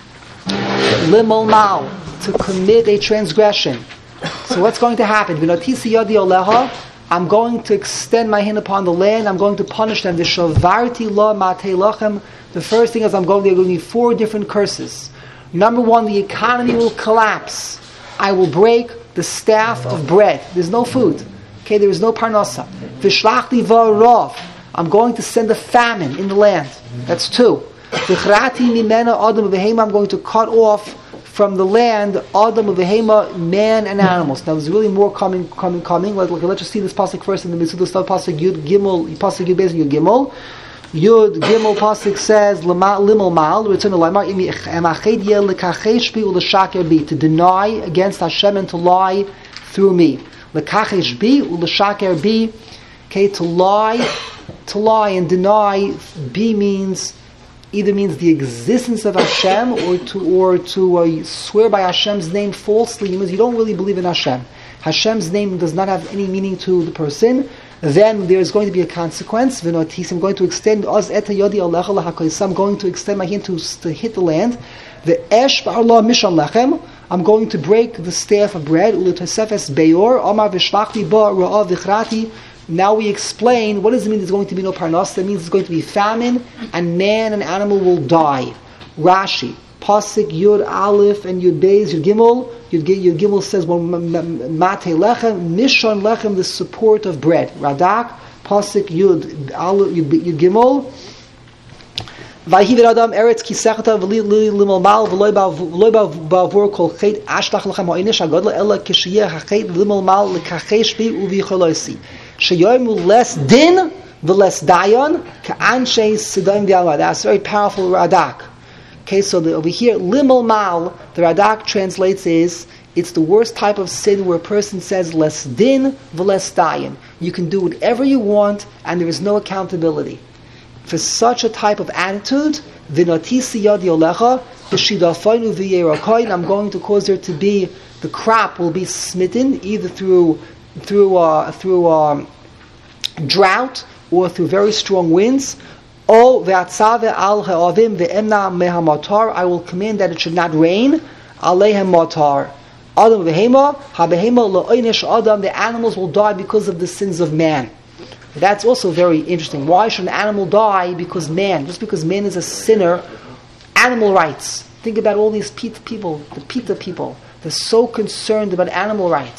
limol mal, to commit a transgression. So what's going to happen? V'notisi yadi oleha. I'm going to extend my hand upon the land. I'm going to punish them. The shavarti la matei lachem. The first thing is I'm going. There are going to be four different curses. Number one, the economy will collapse. I will break the staff of bread. There's no food. Okay, there is no parnasa. Vishlachti va'arav. I'm going to send a famine in the land. That's two. Vichrati mimena adam v'hema. I'm going to cut off from the land adam v'hema, man and animals. Now there's really more coming, coming, coming. Like, like, let's just see this pasuk first in the middle of pasuk Yud Gimel. Pasuk Yud Beis Yud Gimel. Yud Gimel pasuk says limol mal. Return to limar emached yel lekachesh bi u'leshaker bi, to deny against Hashem and to lie through me. Lekachesh bi u'leshaker bi. Okay, to lie, to lie and deny. B means either means the existence of Hashem, or to or to uh, swear by Hashem's name falsely. It means you don't really believe in Hashem. Hashem's name does not have any meaning to the person. Then there is going to be a consequence. I'm going to extend I'm going to extend my hand to, to hit the land. The esh ba'arlah mishan lechem. I'm going to break the staff of bread. Now we explain, what does it mean there's going to be no parnas? That means there's going to be famine, and man and animal will die. Rashi, Pasuk Yud Aleph and Yud Beis, Yud Gimel. Yud, Yud Gimel says, well, Matei Lechem, Mishon Lechem, the support of bread. Radak, Pasuk Yud Aleph, Yud Gimel. Vayihi Adam Eretz Kisechata V'li Limol Mal V'loi Ba'avur Kol Chet Ashtach Lechem Ha'inish Hagadla Ela Kishiyeh Hachet Limol Mal L'Kachesh Bi U'Vicholosi. Sheyomu less din the less dayan ka'anshe sidon v'alma. That's a very powerful radak. Okay, so the, over here limol mal, the radak translates is it's the worst type of sin where a person says less din the less dayan. You can do whatever you want and there is no accountability. For such a type of attitude, v'notisi yadi olecha v'shidafonu v'yerokoin. I'm going to cause there to be the crop will be smitten either through. through uh, through um, drought or through very strong winds. O ve'atzave al ha'avim ve'emna mehamatar. I will command that it should not rain. Aleihem matar. Adam v'hema habehema la'oinish adam. The animals will die because of the sins of man. That's also very interesting. Why should an animal die because man? Just because man is a sinner. Animal rights. Think about all these people, the PETA people. They're so concerned about animal rights.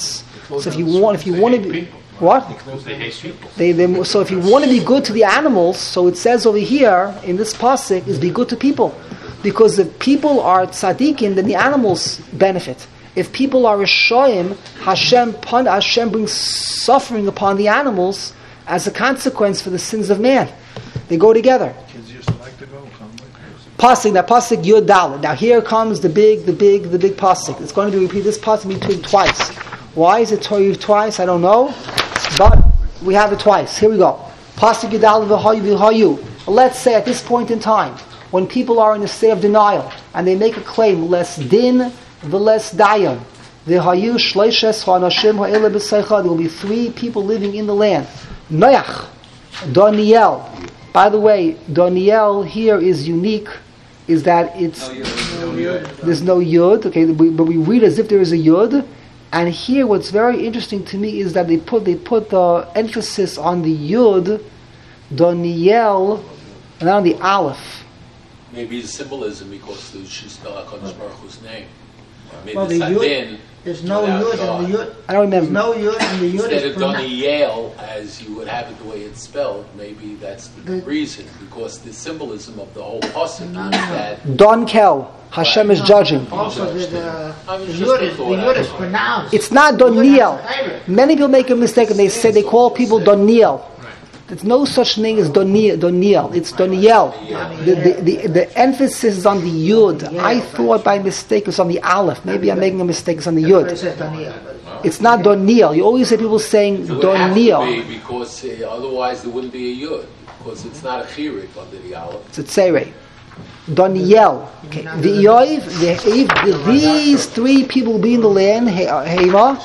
So if you want, if you want to be, what? Because they hate people. They, they, so if you want to be good to the animals, so it says over here in this pasuk is be good to people, because if people are tzaddikim, then the animals benefit. If people are rishoyim, Hashem pun, Hashem brings suffering upon the animals as a consequence for the sins of man. They go together. Kids used to like to go. Come with Pasuk, that pasuk Yud Dalet. Now here comes the big, the big, the big pasuk. It's going to be repeated. This pasuk between twice. Why is it Torah twice? I don't know, but we have it twice. Here we go. Pasuk Yud Dalet v'hayu v'hayu. Let's say at this point in time, when people are in a state of denial and they make a claim, less din v'less dayan, v'hayu shleishes ha'anashim ha'ele b'seicha. There will be three people living in the land. Noach, Daniel. By the way, Daniel here is unique, is that it's No yud. there's no yud, okay, but we read as if there is a yud. And here, what's very interesting to me is that they put they put the emphasis on the yud, Daniel, and on the aleph. Maybe it's symbolism because they should spell HaKadosh Baruch Hu's name. Maybe Well, the it's yud- Adin. There's no without yud God. and the yud. I don't There's remember. no yud and the yud Instead is of pronounced. Daniel, as you would have it the way it's spelled, maybe that's the The- reason, because the symbolism of the whole pasuk is that Don Kel, Hashem is judging. Also, the, the, I was the just yud a is, the thought. yud is pronounced. It's not The yud Daniel. has a chayre. Many people make a mistake and they say they call people Daniel. There's no such thing as Daniel. Daniel. It's Daniel. The, the, the, the emphasis is on the yud. I thought by mistake it was on the aleph. Maybe I'm making a mistake. It's on the It yud. says Daniel. It's not Daniel. You always hear people saying it would have to Daniel. be because uh, otherwise there wouldn't be a yud, because it's not a chirik under the aleph. It's a tzerei. Daniel. Okay. The Yoiv, the Eiv, these three people will be in the land. He- uh, Hema.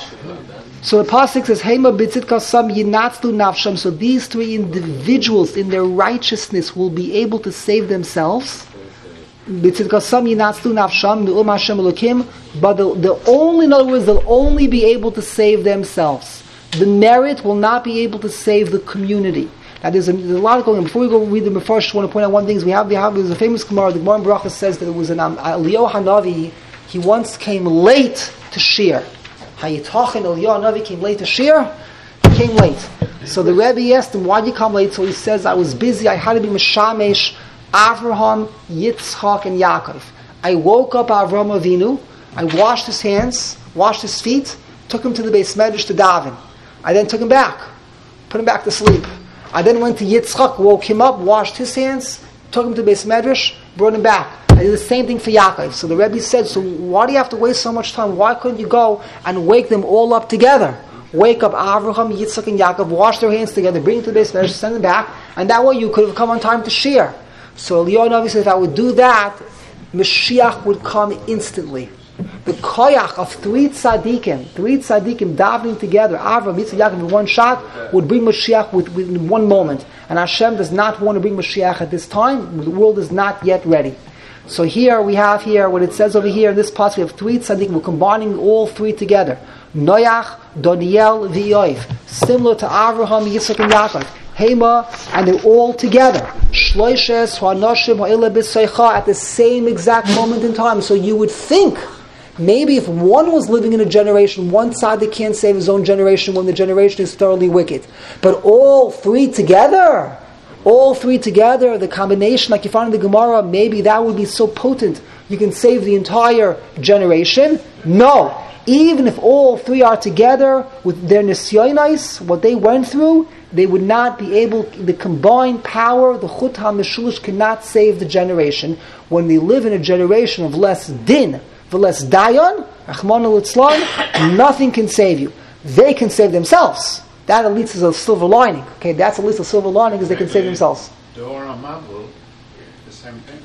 So the pasuk says, "Hema b'tzidka sam yinatzlu nafsham." So these three individuals, in their righteousness, will be able to save themselves. B'tzidka sam yinatzlu nafsham me'um Hashem Elokim. But the, the only, in other words, they'll only be able to save themselves. The merit will not be able to save the community. Now there's a, there's a lot going on. Before we go read them first, I want to point out one thing. We have, we have there's a famous Gemara. The Gemara in Baruch says that it was an um, Eliyahu Hanavi. He once came late to Shir. Hayitachin Eliyahu Hanavi came late to Shir. He came late. So the Rebbe asked him, "Why did you come late?" So he says, "I was busy. I had to be Meshamesh, Avraham, Yitzchak, and Yaakov. I woke up Avraham Avinu. I washed his hands, washed his feet, took him to the Beis Medrash to daven. I then took him back, put him back to sleep. I then went to Yitzchak, woke him up, washed his hands, took him to Beis Medrash, brought him back. I did the same thing for Yaakov." So the Rebbe said, "So why do you have to waste so much time? Why couldn't you go and wake them all up together? Wake up Avraham, Yitzchak, and Yaakov, wash their hands together, bring them to the Beis Medrash, send them back, and that way you could have come on time to share." So Eliyahu Hanavi said, "If I would do that, Mashiach would come instantly." The koyach of three tzaddikim, three tzaddikim davening together, Avraham, Yitzchak, Yaakov in one shot, would bring Mashiach with, within one moment. And Hashem does not want to bring Mashiach at this time. The world is not yet ready. So here we have here, what it says over here in this passage, we have three tzaddikim. We're combining all three together. Noach, Daniel, V'yoiv. Similar to Avraham, Yitzchak, and Yaakov. Hema, and they're all together. Shloishes, Ha'anoshim, Ha'ila B'Seicha, at the same exact moment in time. So you would think, maybe if one was living in a generation, one tzaddik can't save his own generation when the generation is thoroughly wicked. But all three together, all three together, the combination, like you find in the Gemara, maybe that would be so potent, you can save the entire generation. No. Even if all three are together with their nisyonos, what they went through, they would not be able, the combined power, the chut ha-meshulish cannot save the generation. When they live in a generation of less din, the less dayan, Rachmana litzlan, nothing can save you. They can save themselves. That at least is a silver lining. Okay, that's at least a silver lining, is they can save themselves. The Or Mabul, the same thing.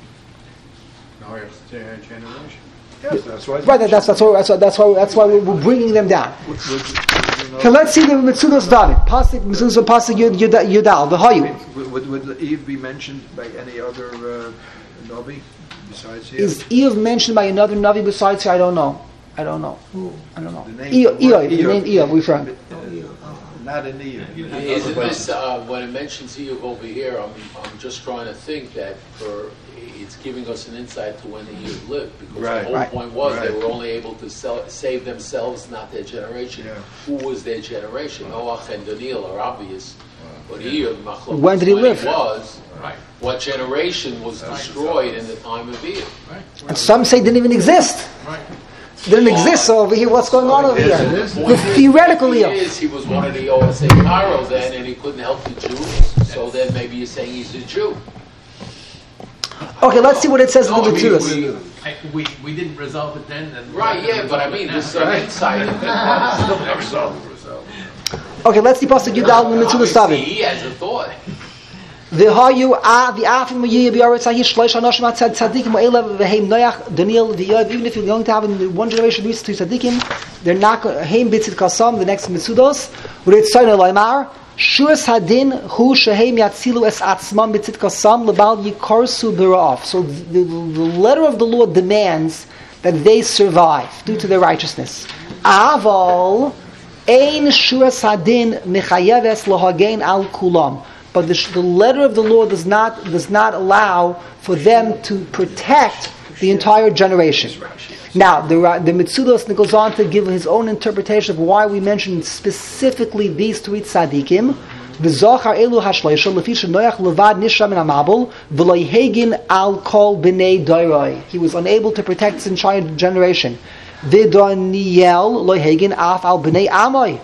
Noah's generation. Yes, that's why. Right, that- that's that's why that's why that's why, that's why we're, we're bringing them down. Would- would- would you know- Okay, let's see the Mitzudas David. Pasuk Mitzudas Pasuk Yud Yud Yudal the Hayu. Would, would, would Eve be mentioned by any other uh, Navi besides here? Is Eve mentioned by another Navi besides here? I don't know. I don't know. I don't know. The name- Eov, the word Eov, the name Eov. We've heard. Not in Eve. Isn't this, uh, when it mentions Iyov over here, I'm, I'm just trying to think that for it's giving us an insight to when the Iyov lived, because Right. the whole Right. point was Right. they were only able to sell, save themselves, not their generation. Yeah. Who was their generation? Noach and Daniel are obvious, but Iyov, Machlokes, When did he live? Was Right, what generation was destroyed in the time of Iyov? right, And some say didn't even exist. right. Didn't exist. So over here, what's going on over Yes, it here? is. The theoretical He Iyov. is, he was one of the O S A Paro then, and he couldn't help the Jews, so then maybe you're saying he's a Jew. Okay, let's see what it says in No, the we- Metzudas. We, I, we, we didn't resolve it then, and. Right, yeah, but I mean, there's some insight. Okay, let's see Pasuk Yudal in the Metzudas Obviously, Tavin. he has a thought. V'hayu a v'afim v'yiyah b'aretz hayi shloish hanoshim at tzadikim v'elev v'heim noyach Daniel v'yiyah. Even if you're going to have in one generation these two tzadikim, they're not going heim bitzit kasam the next Metzudos. V'ritzayna loymar shuras hadin hu sheheim yatzilu es atzmam bitzit kasam lebal yikorsu b'ra'af. So the, the, the letter of the law demands that they survive due to their righteousness. Aval ein shuras hadin mechayeves lohagein al kulam. But the, the letter of the law does not does not allow for them to protect the entire generation. Now, the the Metzudos goes on to give his own interpretation of why we mentioned specifically these three tzaddikim. V'zochar elu hashleisha lefi shenoach levad nishra min hamabul v'lo yehegin al kol b'nei doiroi. He was unable to protect his entire generation. V'doniel lo yehegin af al b'nei amoy.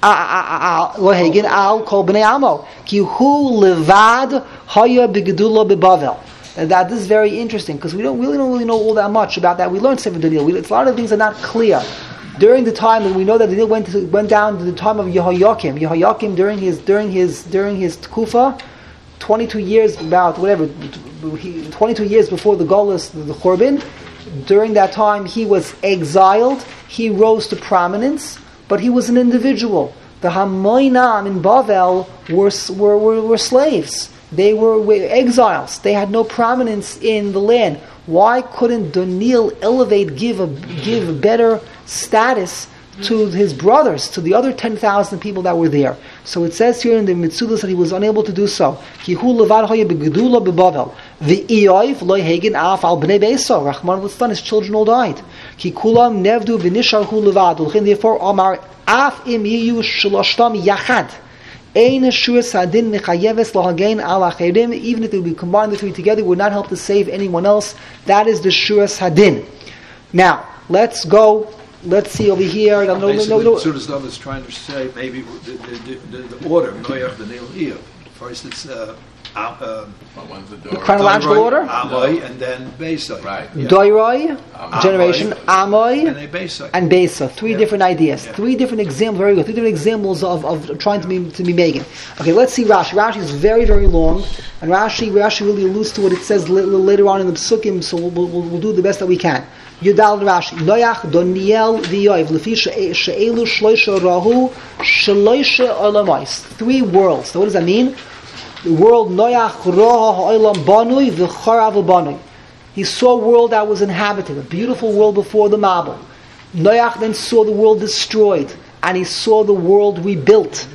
Lo hegin al kol bnei amo ki hu levad haya begedula bebavel. And that is very interesting because we don't really don't really know all that much about that. We learned Sefer Daniel. We, it's a lot of things are not clear. During the time, and we know that Daniel went to, went down to the time of Yehoiakim. Yehoiakim during his during his during his tkufa, twenty-two years about whatever, he, twenty-two years before the Golus, the, the Churban. During that time, he was exiled. He rose to prominence. But he was an individual. The Hamoinam in Bavel were, were, were, were slaves. They were, were exiles. They had no prominence in the land. Why couldn't Daniel elevate, give a give a better status to his brothers, to the other ten thousand people that were there? So it says here in the Metzudas that he was unable to do so. Kihu levad haya begedula bebavel. The Iyov lo hegin af al bnei beiso. Rahman l'tzlan, his children all died. Ki kulam nevdu v'nisharhu levad. Ulchin therefore Amar af im yiyu shloshtam yachad. Ein shur sadin mechayeves lohagein al acherim. Even if they would be combined the three together, it would not help to save anyone else. That is the shur sadin. Now let's go. Let's see over here. No, no, Basically, no, no. Metzudas Dov is trying to say maybe the, the, the, the order, Noach, Daniel, Iyov. First it's uh, Am- uh, The chronological order? Amoy, and then Beisai. Right. Yeah. Doiroi, Amoy. generation, And Amoy, then Beisai. and Besa. Three Yeah. different ideas. Yeah. Three different examples. Very good. Three different examples of, of trying to be to be making. Okay, let's see Rashi. Rashi is very very long, and Rashi Rashi really alludes to what it says li- later on in the Psukim. So we'll, we'll, we'll do the best that we can. Yudal Rashi. Noach, Daniel, V'Yoiv. Lefi she'elu shloisha rahu shloisha olamais. Three worlds. So what does that mean? The world Noach roha ha'olam banui v'charav banui. He saw a world that was inhabited, a beautiful world before the Mabul. Noach then saw the world destroyed, and he saw the world rebuilt.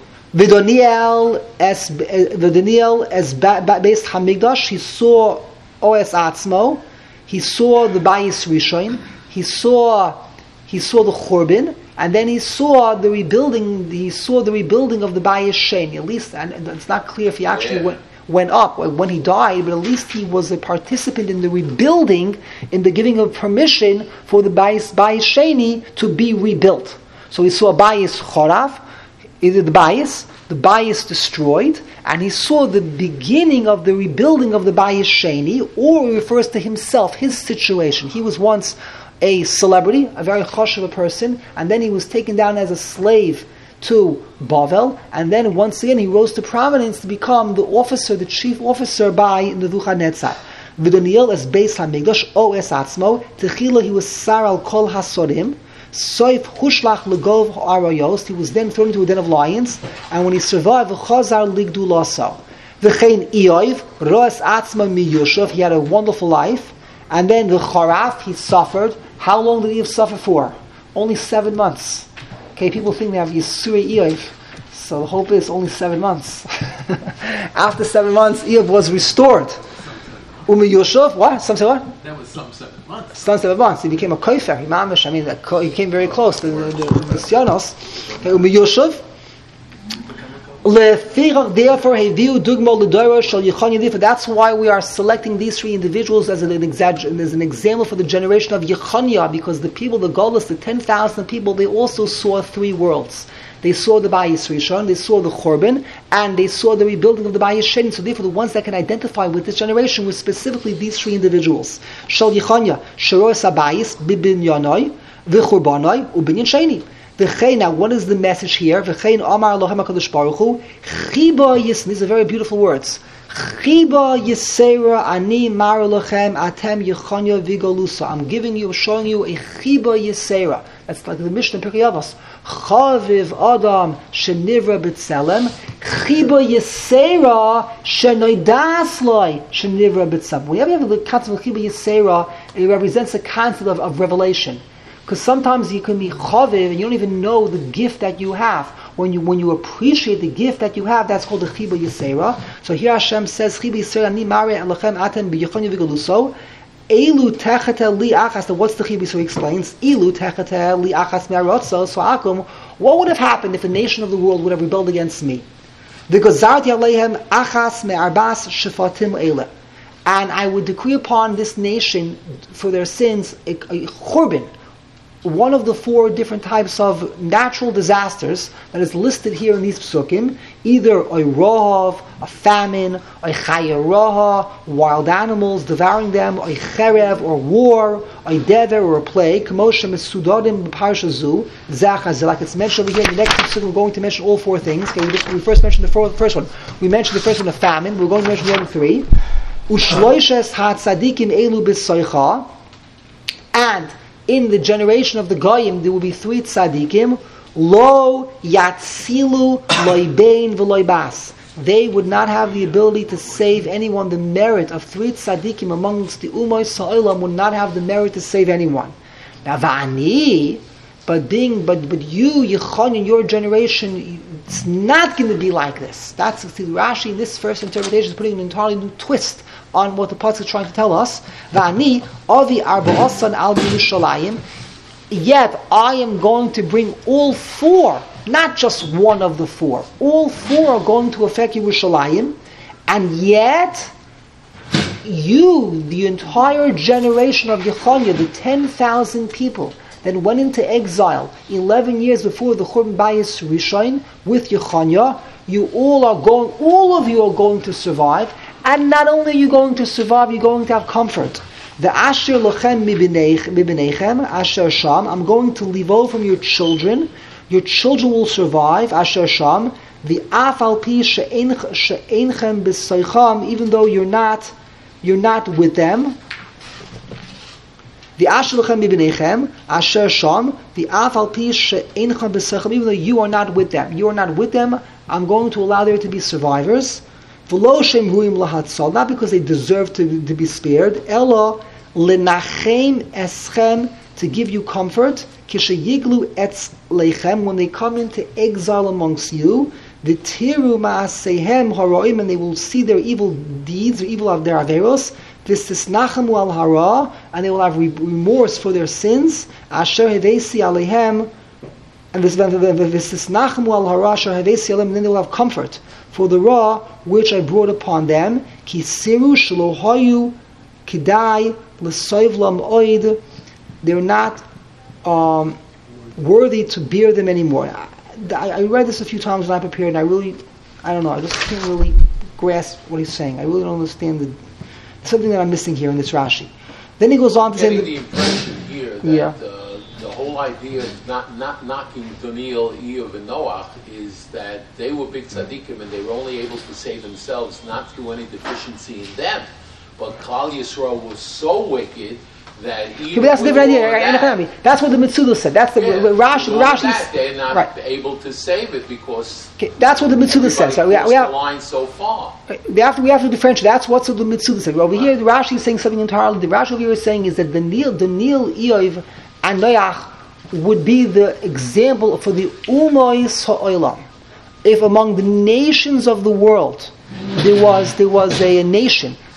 V'Daniel as V'Daniel as based Hamigdash. He saw Oes Atzmo. He saw the Bayis Rishon. He saw he saw the Churban. And then he saw the rebuilding. He saw the rebuilding of the Bayis Sheni. At least, and it's not clear if he actually Yeah. went, went up when he died, but at least he was a participant in the rebuilding, in the giving of permission for the Bayis Bayis Sheni to be rebuilt. So he saw Bayis Chorav, either the Bayis, the Bayis destroyed, and he saw the beginning of the rebuilding of the Bayis Sheni, or he refers to himself, his situation. He was once a celebrity, a very chashuv person, and then he was taken down as a slave to Bavel, and then once again he rose to prominence to become the officer, the chief officer by Nebuchadnezzar. V'Daniel as Beis Hamikdash, O es Atzmo, Techila he was Sar al Kol Hasorim, Soif Hushlach Legov Arayos, he was then thrown into a den of lions, and when he survived, Chazar Ligdu Laso. V'chein Iyov, Roes Atzmo Miyushav, he had a wonderful life, and then the Charaf, he suffered. How long did Iyov suffer for? Only seven months. Okay, people think they have Yisuri Iyov, so the hope is only seven months. After seven months, Iyov was restored. Umi Yoshev, what? Some say what? That was some seven months. Some seven months. He became a koifer. He mamish. I mean, that ko- he came very close to the, the, the Sionos. Okay, Umi Yoshev. Lefichach therefore heviu dugmo l'doros shel Yechonya. Therefore, that's why we are selecting these three individuals as an, exag- as an example for the generation of Yechonya, because the people, the Golos, the ten thousand people, they also saw three worlds. They saw the Bayis Rishon, they saw the Chorban, and they saw the rebuilding of the Bayis Sheni. So therefore, the ones that can identify with this generation were specifically these three individuals: Shel Yechonya, Sheros Habayis, Bibinyanoi, V'Churbanoi, Ubinyan Sheni. V'chein, now what is the message here? V'chein Amar Elohem HaKadosh Baruch Hu, Chiba Yis, these are very beautiful words. Chiba Yisera Ani Mar Elohem Atem Yechonya Vigolusa. I'm giving you, showing you a Chiba Yisera. That's like the Mishnah in Pirkei Avos. Chaviv Adam Shenivra B'Tselem, Chiba Yisera Shenoidasloi Shenivra B'Tselem. Whenever you have the concept of Chiba Yisera, it represents the concept of, of revelation. Because sometimes you can be chaviv and you don't even know the gift that you have. When you when you appreciate the gift that you have, that's called the Chiba Yisera. So here Hashem says, Chiba Yisera Ani Mare Elechem Atem B'Yechonya V'Galuso. Elu Techete Li Achas. What's the Chiba Yisera? He explains. Elu Techete Li Achas Me'arotzo. So Akum, what would have happened if a nation of the world would have rebelled against me? V'Gozarti Aleihem Achas Me'arbas Shefatim Eile. And I would decree upon this nation for their sins a, a churban, one of the four different types of natural disasters that is listed here in these psukim, either a rohav, a famine, a chaya roha, wild animals devouring them, a cherev or war, a dever or a plague, Moshe Mesudadim Parsha Zu, Zachaz, like it's mentioned over here in the next psukim. We're going to mention all four things. Okay, we, just, we first mentioned the first one. We mentioned the first one, a famine. We're going to mention the other three. Ushloishes hatzadikim elu b'soicha, and in the generation of the Goyim, there will be three tzaddikim. Lo yatzilu loibein v'loibas. They would not have the ability to save anyone. The merit of three tzaddikim amongst the Umoy Sa'olam would not have the merit to save anyone. Now, va'ani, but being, but but you, Yechonya, your generation, it's not going to be like this. That's see, Rashi in this first interpretation is putting an entirely new twist on what the pasuk is trying to tell us. Va'ani avi arba'asan al Yerushalayim. Yet I am going to bring all four, not just one of the four. All four are going to affect Yerushalayim, and yet you, the entire generation of Yechonya, the ten thousand people that went into exile eleven years before the Churban Bayis Rishon with Yechonya, you all are going, all of you are going to survive. And not only are you going to survive, you're going to have comfort. The Asher Lochem Mibinechem, Asher Sham, I'm going to leave over from your children. Your children will survive, Asher Sham. The Afal Pi She'enchem B'Soicham, even though you're not, you're not with them. The Asher Lochem Mibinechem, Asher Sham. The Afal Pi She'enchem B'Soicham, even though you are not with them. You are not with them, I'm going to allow there to be survivors. Not because they deserve to, to be spared, Ella lenachem eschem, to give you comfort, kishayiglu etz lechem, when they come into exile amongst you, the tiru ma'asehem haroim, and they will see their evil deeds, their evil of their averos, v'stisnachamu al hara, and they will have remorse for their sins, asher hevesi alehem, and v'stisnachamu al hara asher hevesi alehem, and then they will have comfort for the ra which I brought upon them. Kisiru shlohayu kidai l'soivlam oid. They're not um, worthy to bear them anymore. I, I read this a few times when I prepared, and I really, I don't know, I just can't really grasp what he's saying. I really don't understand the something that I'm missing here in this Rashi. Then he goes on to Getting say, the impression here that yeah. uh, the whole idea of not, not knocking Daniel, Eov, and Noach is that they were big tzaddikim and they were only able to save themselves, not through any deficiency in them. But Klal Yisrael was so wicked that even okay, that's a with different idea. all Right? that, That's what the Mitzudah said. That's the yeah, Rashi. with all Rashi. that, they're not Right. able to save it because Okay, that's what the Mitzudah says. everybody Right? We, we crossed have, the line so far. We have to we have to differentiate. That's what the Mitzudah said. Over here, the Rashi is saying something entirely. The Rashi over here is saying is that the Nil, the Nil, Eov, and Noach would be the example for the Umoy Sa'olam. If among the nations of the world there was there was a, a nation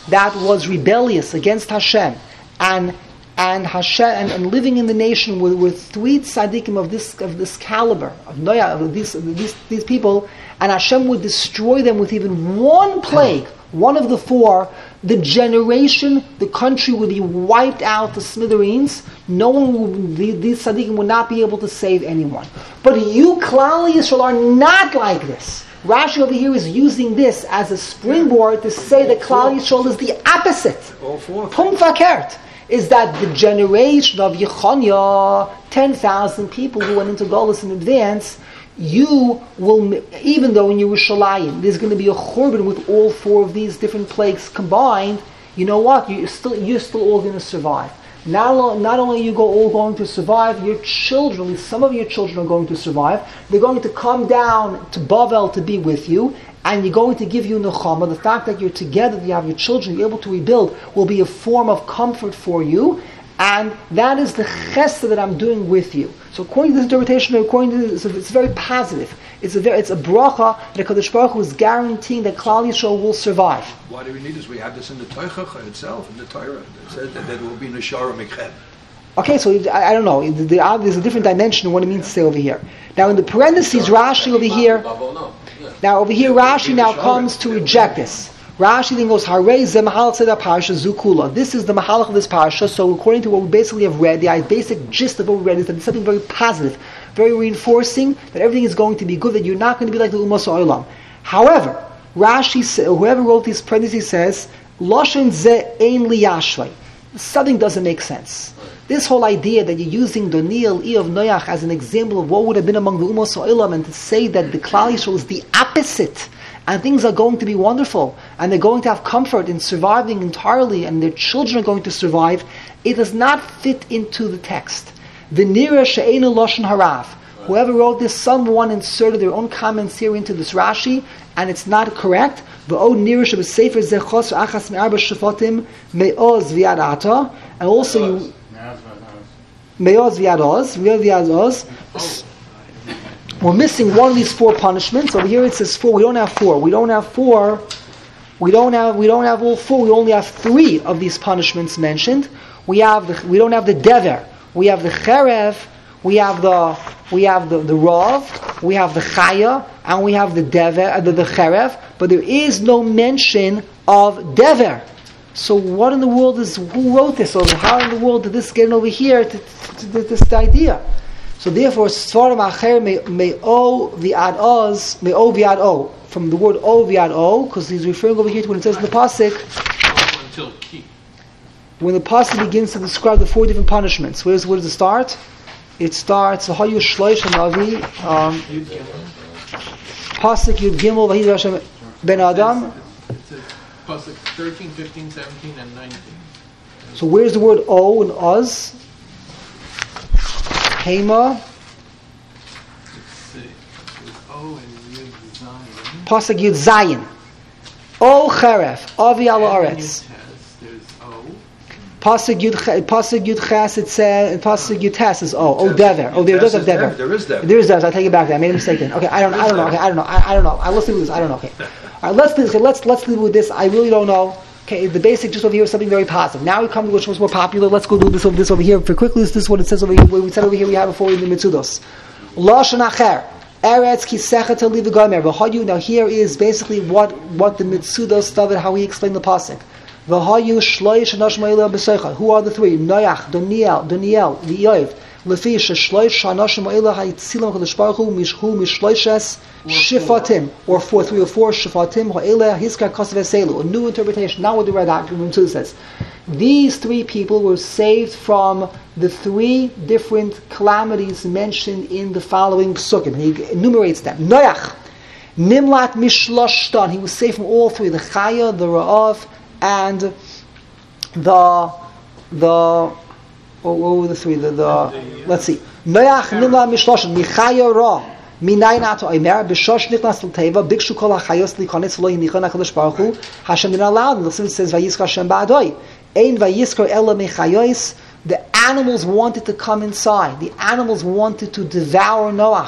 that was rebellious against Hashem, and and Hashem and, and living in the nation with, with three tzaddikim of this of this caliber, of Noah, of these, these these people, and Hashem would destroy them with even one plague, one of the four, the generation, the country would be wiped out to smithereens. No one would, these tzaddikim would not be able to save anyone. But you, Klal Yisrael, are not like this. Rashi over here is using this as a springboard to say that Klal Yisrael is the opposite. All four. Pum fakert is that the generation of Yechonia, ten thousand people who went into Golus in advance, you will, even though in Yerushalayim there's going to be a churban with all four of these different plagues combined, you know what? You're still, you're still all going to survive. Not, not only are you go, all going to survive, your children, at least some of your children are going to survive. They're going to come down to Bavel to be with you, and you're going to give you nechama. The fact that you're together, that you have your children, you're able to rebuild, will be a form of comfort for you. And that is the chesed that I'm doing with you. So according to this interpretation, according to this, it's very positive. It's a very, it's a bracha that HaKadosh Baruch Hu is guaranteeing that Klal Yisrael will survive. Why do we need this? We have this in the Teichach itself, in the Torah. It said that there will be Neshara Mikhem. Okay, so I, I don't know. The, the, uh, there's a different dimension of what it means to say over here. Now in the parentheses, Rashi over here, now over here, Rashi now comes to reject this. Rashi then goes, Harei ze mahalach seda parsha zukula. This is the mahalach of this parsha. So according to what we basically have read, the basic gist of what we read is that it's something very positive, very reinforcing, that everything is going to be good, that you're not going to be like the Umas Olam. However, Rashi, whoever wrote these parentheses says, Loshen ze ein liyashlei. Something doesn't make sense. This whole idea that you're using Doniel, I of Noach as an example of what would have been among the Umas Olam, and to say that the Klal Yisrael is the opposite, and things are going to be wonderful, and they're going to have comfort in surviving entirely, and their children are going to survive, it does not fit into the text. V'nira she'enu loshen harav. Whoever wrote this, someone inserted their own comments here into this Rashi, and it's not correct. V'od nira she'b'sefer zechos achas me'arba shefatim me'oz v'yad ata. And also you... Me'oz v'yad oz. V'yad oz. We're missing one of these four punishments. Over here it says four. We don't have four. We don't have four. We don't have. We don't have all four. We only have three of these punishments mentioned. We have the. We don't have the dever. We have the cherev. We have the. We have the the rav. We have the chaya, and we have the dever, uh, the, the cherev. But there is no mention of dever. So what in the world is? Who wrote this? Or how in the world did this get over here to, to, to, to this idea? So therefore, Svarim Acher Me'o V'ad Oz, Me'o V'ad O, from the word O V'ad O, because he's referring over here to when it says in the Pasuk, Until key. when the Pasuk begins to describe the four different punishments. Where's, where does it start? It starts, Hayu Shloish Hanavi, um, Pasuk Yud Gimel V'Hid Hashem Ben Adam. It says Pasuk thirteen, fifteen, seventeen, and nineteen. So where's the word O and Oz? Hema. O and Yud Zayin. Pasuk Yud Zayin. O Cheref. Avi Al Aretz. There's O. Pasuk Yud Pasuk Yud Ches. It says Pasuk Yud Tes is O. O Dever. Oh, there does have Dever. There is Dever. There is Dever. I take it back. I made a mistake then. Okay, I don't. I don't know. Okay, I don't know. I, I don't know. I, let's leave with this. I don't know. Okay. All right. Let's okay, let's let's leave with this. I really don't know. Okay, the basic just over here is something very positive. Now we come to what's more popular. Let's go do this over this over here. For quickly, this is what it says over here. What we said over here, we have before in the Mitzudos. Lashon Acher. Eretz Kisechet Liv Gomer. V'hayu. Now here is basically what what the Mitzudos started, how he explained the pasuk. V'hayu Shloish Anashim Ha'ilel B'Seicha. Who are the three? Noach, Doniel, Doniel, V'Yoiv. Lefi Shloish Anashim Ha'ilel Ha'itzilam Kadosh Baruch Hu Mishhu Mishloishes Shifatim, or four, three or four Shifatim Ha'ilel Hiskar Kasav Eselu. A new interpretation. Not what the Radak Mitzudos says. These three people were saved from the three different calamities mentioned in the following psukim. He enumerates them. Noach, Nimlat Mishloshtan. He was saved from all three: the Chaya, the Ra'av, and the the. What were the three? The, the let's see. Noach, Nimlat Mishloshtan. Michaya Ra. Minayin ato Aimer b'shosh nichnas l'teva bikshu kol hachayos likones v'lo yinichon HaKadosh Baruch Hu. Hashem did not allow them. Listen, it says Vayiskar Hashem ba'adoi. Ein vayiskar ela mechayos. The animals wanted to come inside. The animals wanted to devour Noach.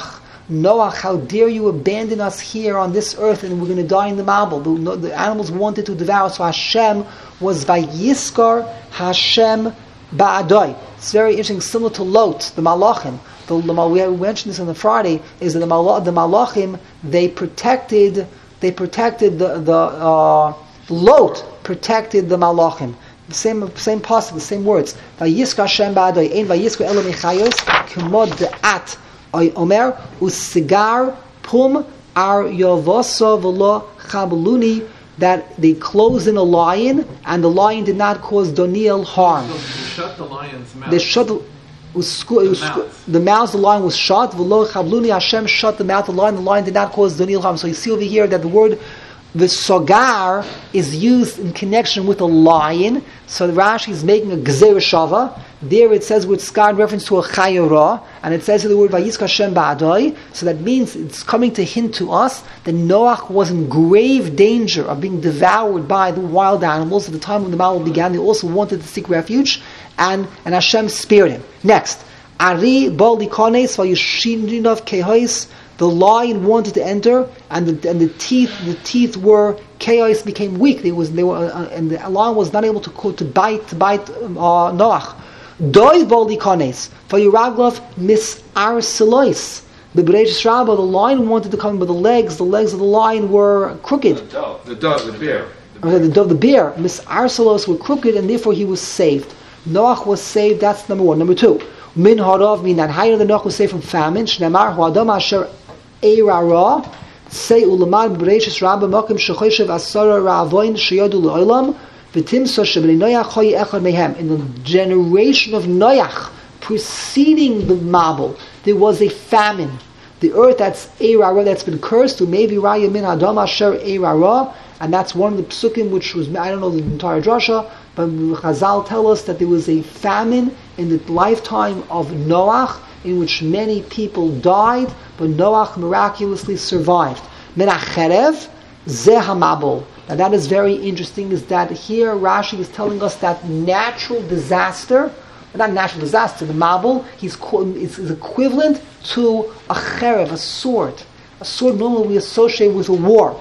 Noach, how dare you abandon us here on this earth and we're going to die in the Mabul. The, the animals wanted to devour, so Hashem was Vayiskar Hashem Ba'adai. It's very interesting, similar to Lot, the Malachim. The, the, we mentioned this on the Friday, is that the, Mal- the Malachim, they protected, they protected the, the uh, Lot protected the Malachim. The same, same pasuk, the same words. Vayiskar Hashem Ba'adai, Ein Vayiskar Elo Mechayos, K'mod De'at Omer usigar pum ar yovoso v'lo chabaluni, that they closed in a lion and the lion did not cause Doniel harm. So they shut the lion's mouth. They shut the, was, the, was, mouth. the mouth of the lion was shut. V'lo chabaluni, Hashem shut the mouth of the lion. The lion did not cause Doniel harm. So you see over here that the word the sogar is used in connection with a lion. So Rashi is making a gzeira shava. There it says with scar in reference to a chayora, and it says in the word Vayiskar Hashem Ba'adai. So that means it's coming to hint to us that Noach was in grave danger of being devoured by the wild animals. At the time when the Mabul began, they also wanted to seek refuge, and, and Hashem spared him. Next, Ari Bal Likones Vayushinov Kehois. The lion wanted to enter, and the and the teeth the teeth were chaos became weak. They was they were uh, and the lion was not able to to bite to bite uh, Noach. Doi volikones for Yeraglov mis arselois. The Bereshis Rabbah, the lion wanted to come, but the legs the legs of the lion were crooked. The dove, the dove, the bear. The, the dove, the bear, mis arselos were crooked, and therefore he was saved. Noach was saved. That's number one. Number two, min harav mean that higher than Noach was saved from famine. Shnemar hu adam asher Eirara, say ulamad Bereshis Rabbah makim shechoshev asara ra'avoin sheyadu le'olam v'timsa shebnei Noach choy echad mehem. In the generation of Noach preceding the Mabul, there was a famine. The earth that's Eirara, that's been cursed, to maybe raya min adam asher Eirara, and that's one of the psukim which was, I don't know the entire drasha, but Chazal tell us that there was a famine in the lifetime of Noach, in which many people died, but Noach miraculously survived. Menacherev zeh hamabul. Now that is very interesting, is that here Rashi is telling us that natural disaster, not natural disaster, the Mabul, he's is, is equivalent to a cherev, a sword. A sword normally we associate with a war.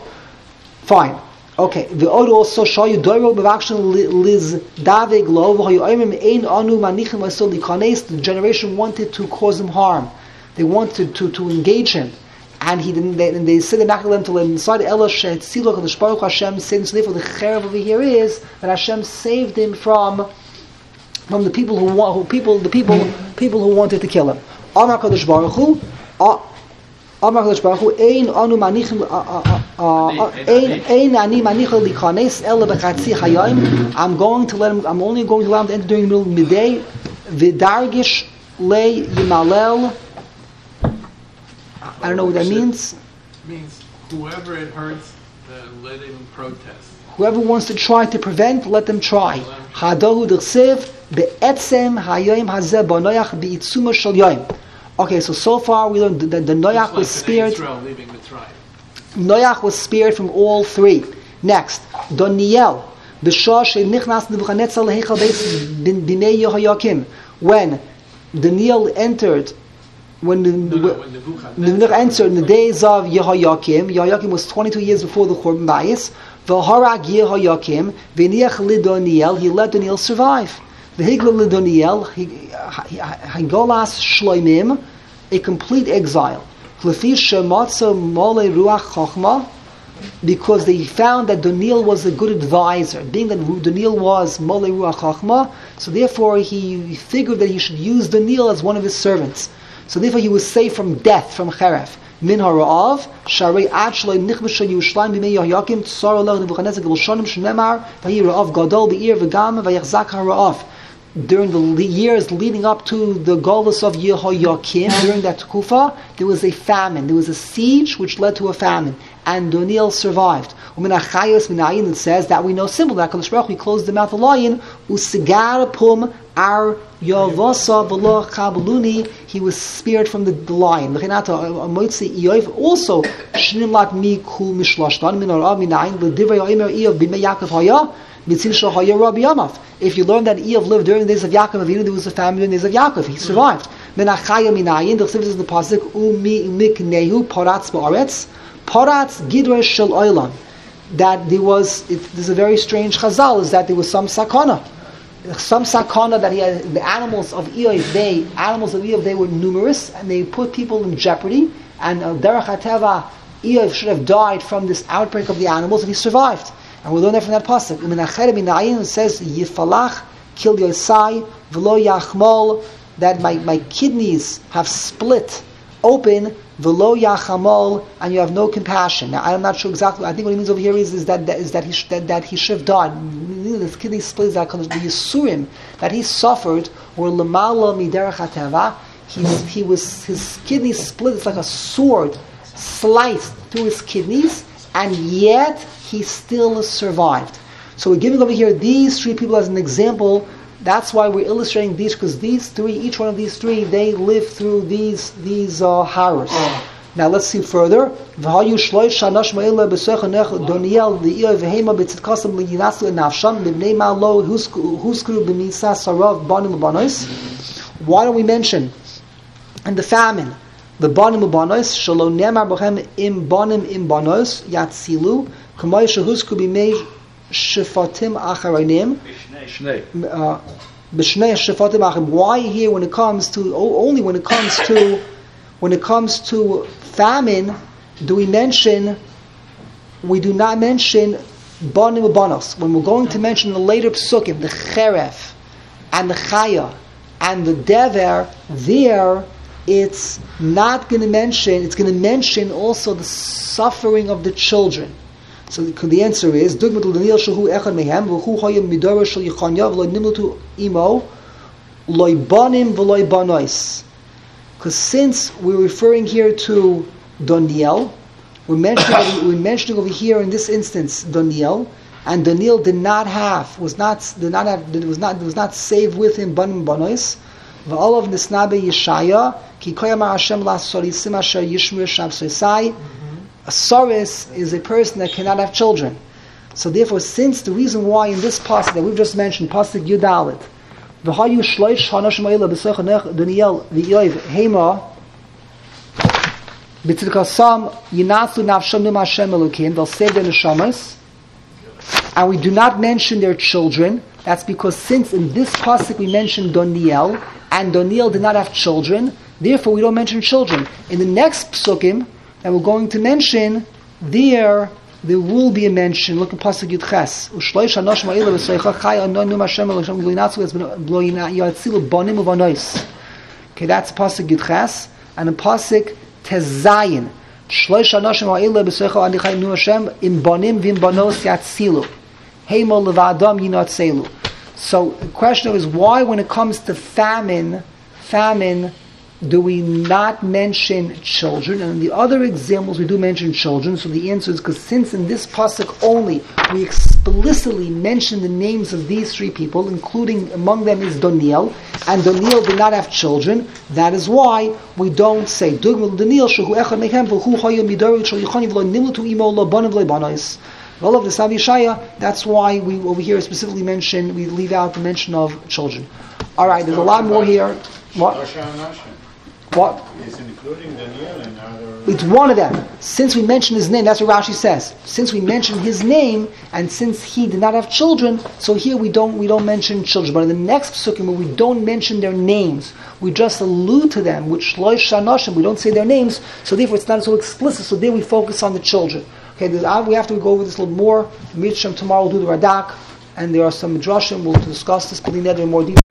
Fine. Okay. The other also show you doiro b'vakshin liz davig lo v'hoyoyim ein anu manichim v'asol likanes. The generation wanted to cause him harm. They wanted to, to engage him, and he didn't. They, and they said they're not going to let him inside. Ela shetzilok the shparuch Hashem said. So therefore, the cherev over here is that Hashem saved him from from the people who want, who people the people people who wanted to kill him. Amar Kadosh Baruch Hu. Amar Kadosh Baruch Hu. Ein anu manichim. Ein ani manichim likanes ela b'chatzi hayim. I'm going to let him. I'm only going to allow him to enter during the middle of midday. V'dargish le yimalel. I don't know what that means. It means whoever it hurts, uh, let him protest. Whoever wants to try to prevent, let them try. Hadahu d'chsev be'etzem hayom hazeh b'noyach be'itzuma shel yom. Okay, so so far we learned that the Noach was spared. Israel leaving Mitzrayim. Noach was spared from all three. Next, Doniel, b'shah she'nichnas Nebuchadnezzar leheichal beis b'nei Yehoyakim. When Daniel entered. When the, No, no, when Nebuchadnezzar entered in the days of Yehoyakim, Yehoyakim was twenty-two years before the Churban Bayis. V'harag Yehoyakim, v'niach lidoniel, he let Daniel survive. V'higla lidoniel, higolas shloimim, a complete exile. L'fi shematza mole ruach chochma, because they found that Daniel was a good advisor. Being that Daniel was mole ruach chochma, so therefore he figured that he should use Daniel as one of his servants. So therefore he was saved from death, from Cheref. Min ha'ra'av, sharei ad shaloi nichbesha Yerushalayim b'mei Yehoyakim, tzar olech Nebuchadnezzar g'loshonim shnemar, v'hi ra'av gadol b'ir v'gam v'yachzak ha'ra'av. During the years leading up to the Golus of Yehoyakim, during that Kufa, there was a famine. There was a siege which led to a famine. And Daniel survived. It says that we know simply that HaKadosh Baruch Hu closed the mouth of the lion. Usigar pum ar yavasa v'lo chabaluni. He was spared from the, the lion. Also, shnimlat mi kul mishlashtan min arav minayin l'divrei ha'omer Eov b'mei Yaakov haya mitzin shel haya rabbi Yamav. If you learn that Eov lived during the days of Yaakov Avinu, there was a famine during the days of Yaakov. He survived. Menachaya minayin. The chsiv is in the pasuk umi miknehu paratz ba'aretz paratz gidre shel oilam. That there was, it, this is a very strange chazal, is that there was some sakana. Some sakana that he had, the animals of Eov, they, animals of Eov, they were numerous, and they put people in jeopardy, and uh, Derech HaTeva, Eov should have died from this outbreak of the animals, and he survived. And we learn that from that pasuk. It says, Yifalach, Kil Yosai, V'lo Yachmol, that my, my kidneys have split open, V'lo Yachamol, and you have no compassion. Now, I'm not sure exactly. I think what he means over here is, is that, that is that he sh- that, that he should have died. The kidney split, that the Yisurim that he suffered were Lamala Miderech HaTeva. He he was his kidney split. It's like a sword sliced through his kidneys, and yet he still survived. So we're giving over here these three people as an example. That's why we're illustrating these, because these three, each one of these three, they live through these these uh, horrors. Now let's see further. Doniel the v'hema b'tzidkasam liyinasu enafsham b'nei malo huskru b'misa sarav banim u'banos. Why don't we mention in the famine the banim u'banos shelo nemar b'chem im banim im banos yatzilu k'may shehuskru b'mei shefatim acharayim. Uh, Why here when it comes to only when it comes to when it comes to famine do we mention we do not mention banim u'banos? When we're going to mention the later psukim, the cheref and the chaya and the dever, there it's not going to mention. It's going to mention also the suffering of the children. So the answer is Dugmat Daniel Shahu Echad Mehem V'Hu Hayim Midara Shal Yichanya V'Lo Nimlutu Imo Loi Banim V'Loi Banois. Because since we're referring here to Daniel, we're mentioning we're mentioning over here in this instance Daniel, and Daniel did not have was not did not have was not was not saved with him Banim Banois. V'Olav Nisnabe Yeshaya Ki Koyamar Hashem La Sorisim Asher Yishmir Sham Soisai. A saris is a person that cannot have children. So therefore, since the reason why in this pasuk that we've just mentioned, pasuk Yudalit, v'hayu shloish hanoshim ha'ila b'sechanech Daniel v'yoiv hema b'tzidkasam yinasu nafsham nim Hashem Elokim, they'll save their neshamas, and we do not mention their children. That's because since in this pasuk we mentioned Daniel, and Daniel did not have children, therefore we don't mention children. In the next psukim that we're going to mention, there there will be a mention. Look at pasuk Yud Ches. Ushloish hanoshim ha'ila v'seicha chai anonu Hashem Elokim v'loinatzu es v'lo yatzilu banim u'banois. Okay, that's pasuk Yud Ches, and in pasuk Tezayin, shloish hanoshim ha'ila v'seicha ani chai anonu Hashem im banim v'im banos yatzilu heimo levadam yinatzelu. So the question is why, when it comes to famine, famine. Do we not mention children? And in the other examples we do mention children. So the answer is because since in this pasuk only we explicitly mention the names of these three people, including among them is Daniel, and Daniel did not have children, that is why we don't say Dugmal Daniel shehu echad mechem v'hu hayom midarit shel yichani v'lo nimlutu imo lo banim v'lo banos. All of the Savi Shaya, that's why we over here specifically mention, we leave out the mention of children. All right, there's a lot more here. What? What? It's including Daniel and other... It's one of them. Since we mentioned his name, that's what Rashi says. Since we mentioned his name, and since he did not have children, so here we don't we don't mention children. But in the next psukim, where we don't mention their names, we just allude to them, which loish shanoshim, we don't say their names, so therefore it's not so explicit, so there we focus on the children. Okay, we have to go over this a little more. Tomorrow we'll do the Radak, and there are some midrashim, we'll discuss this, but in more detail.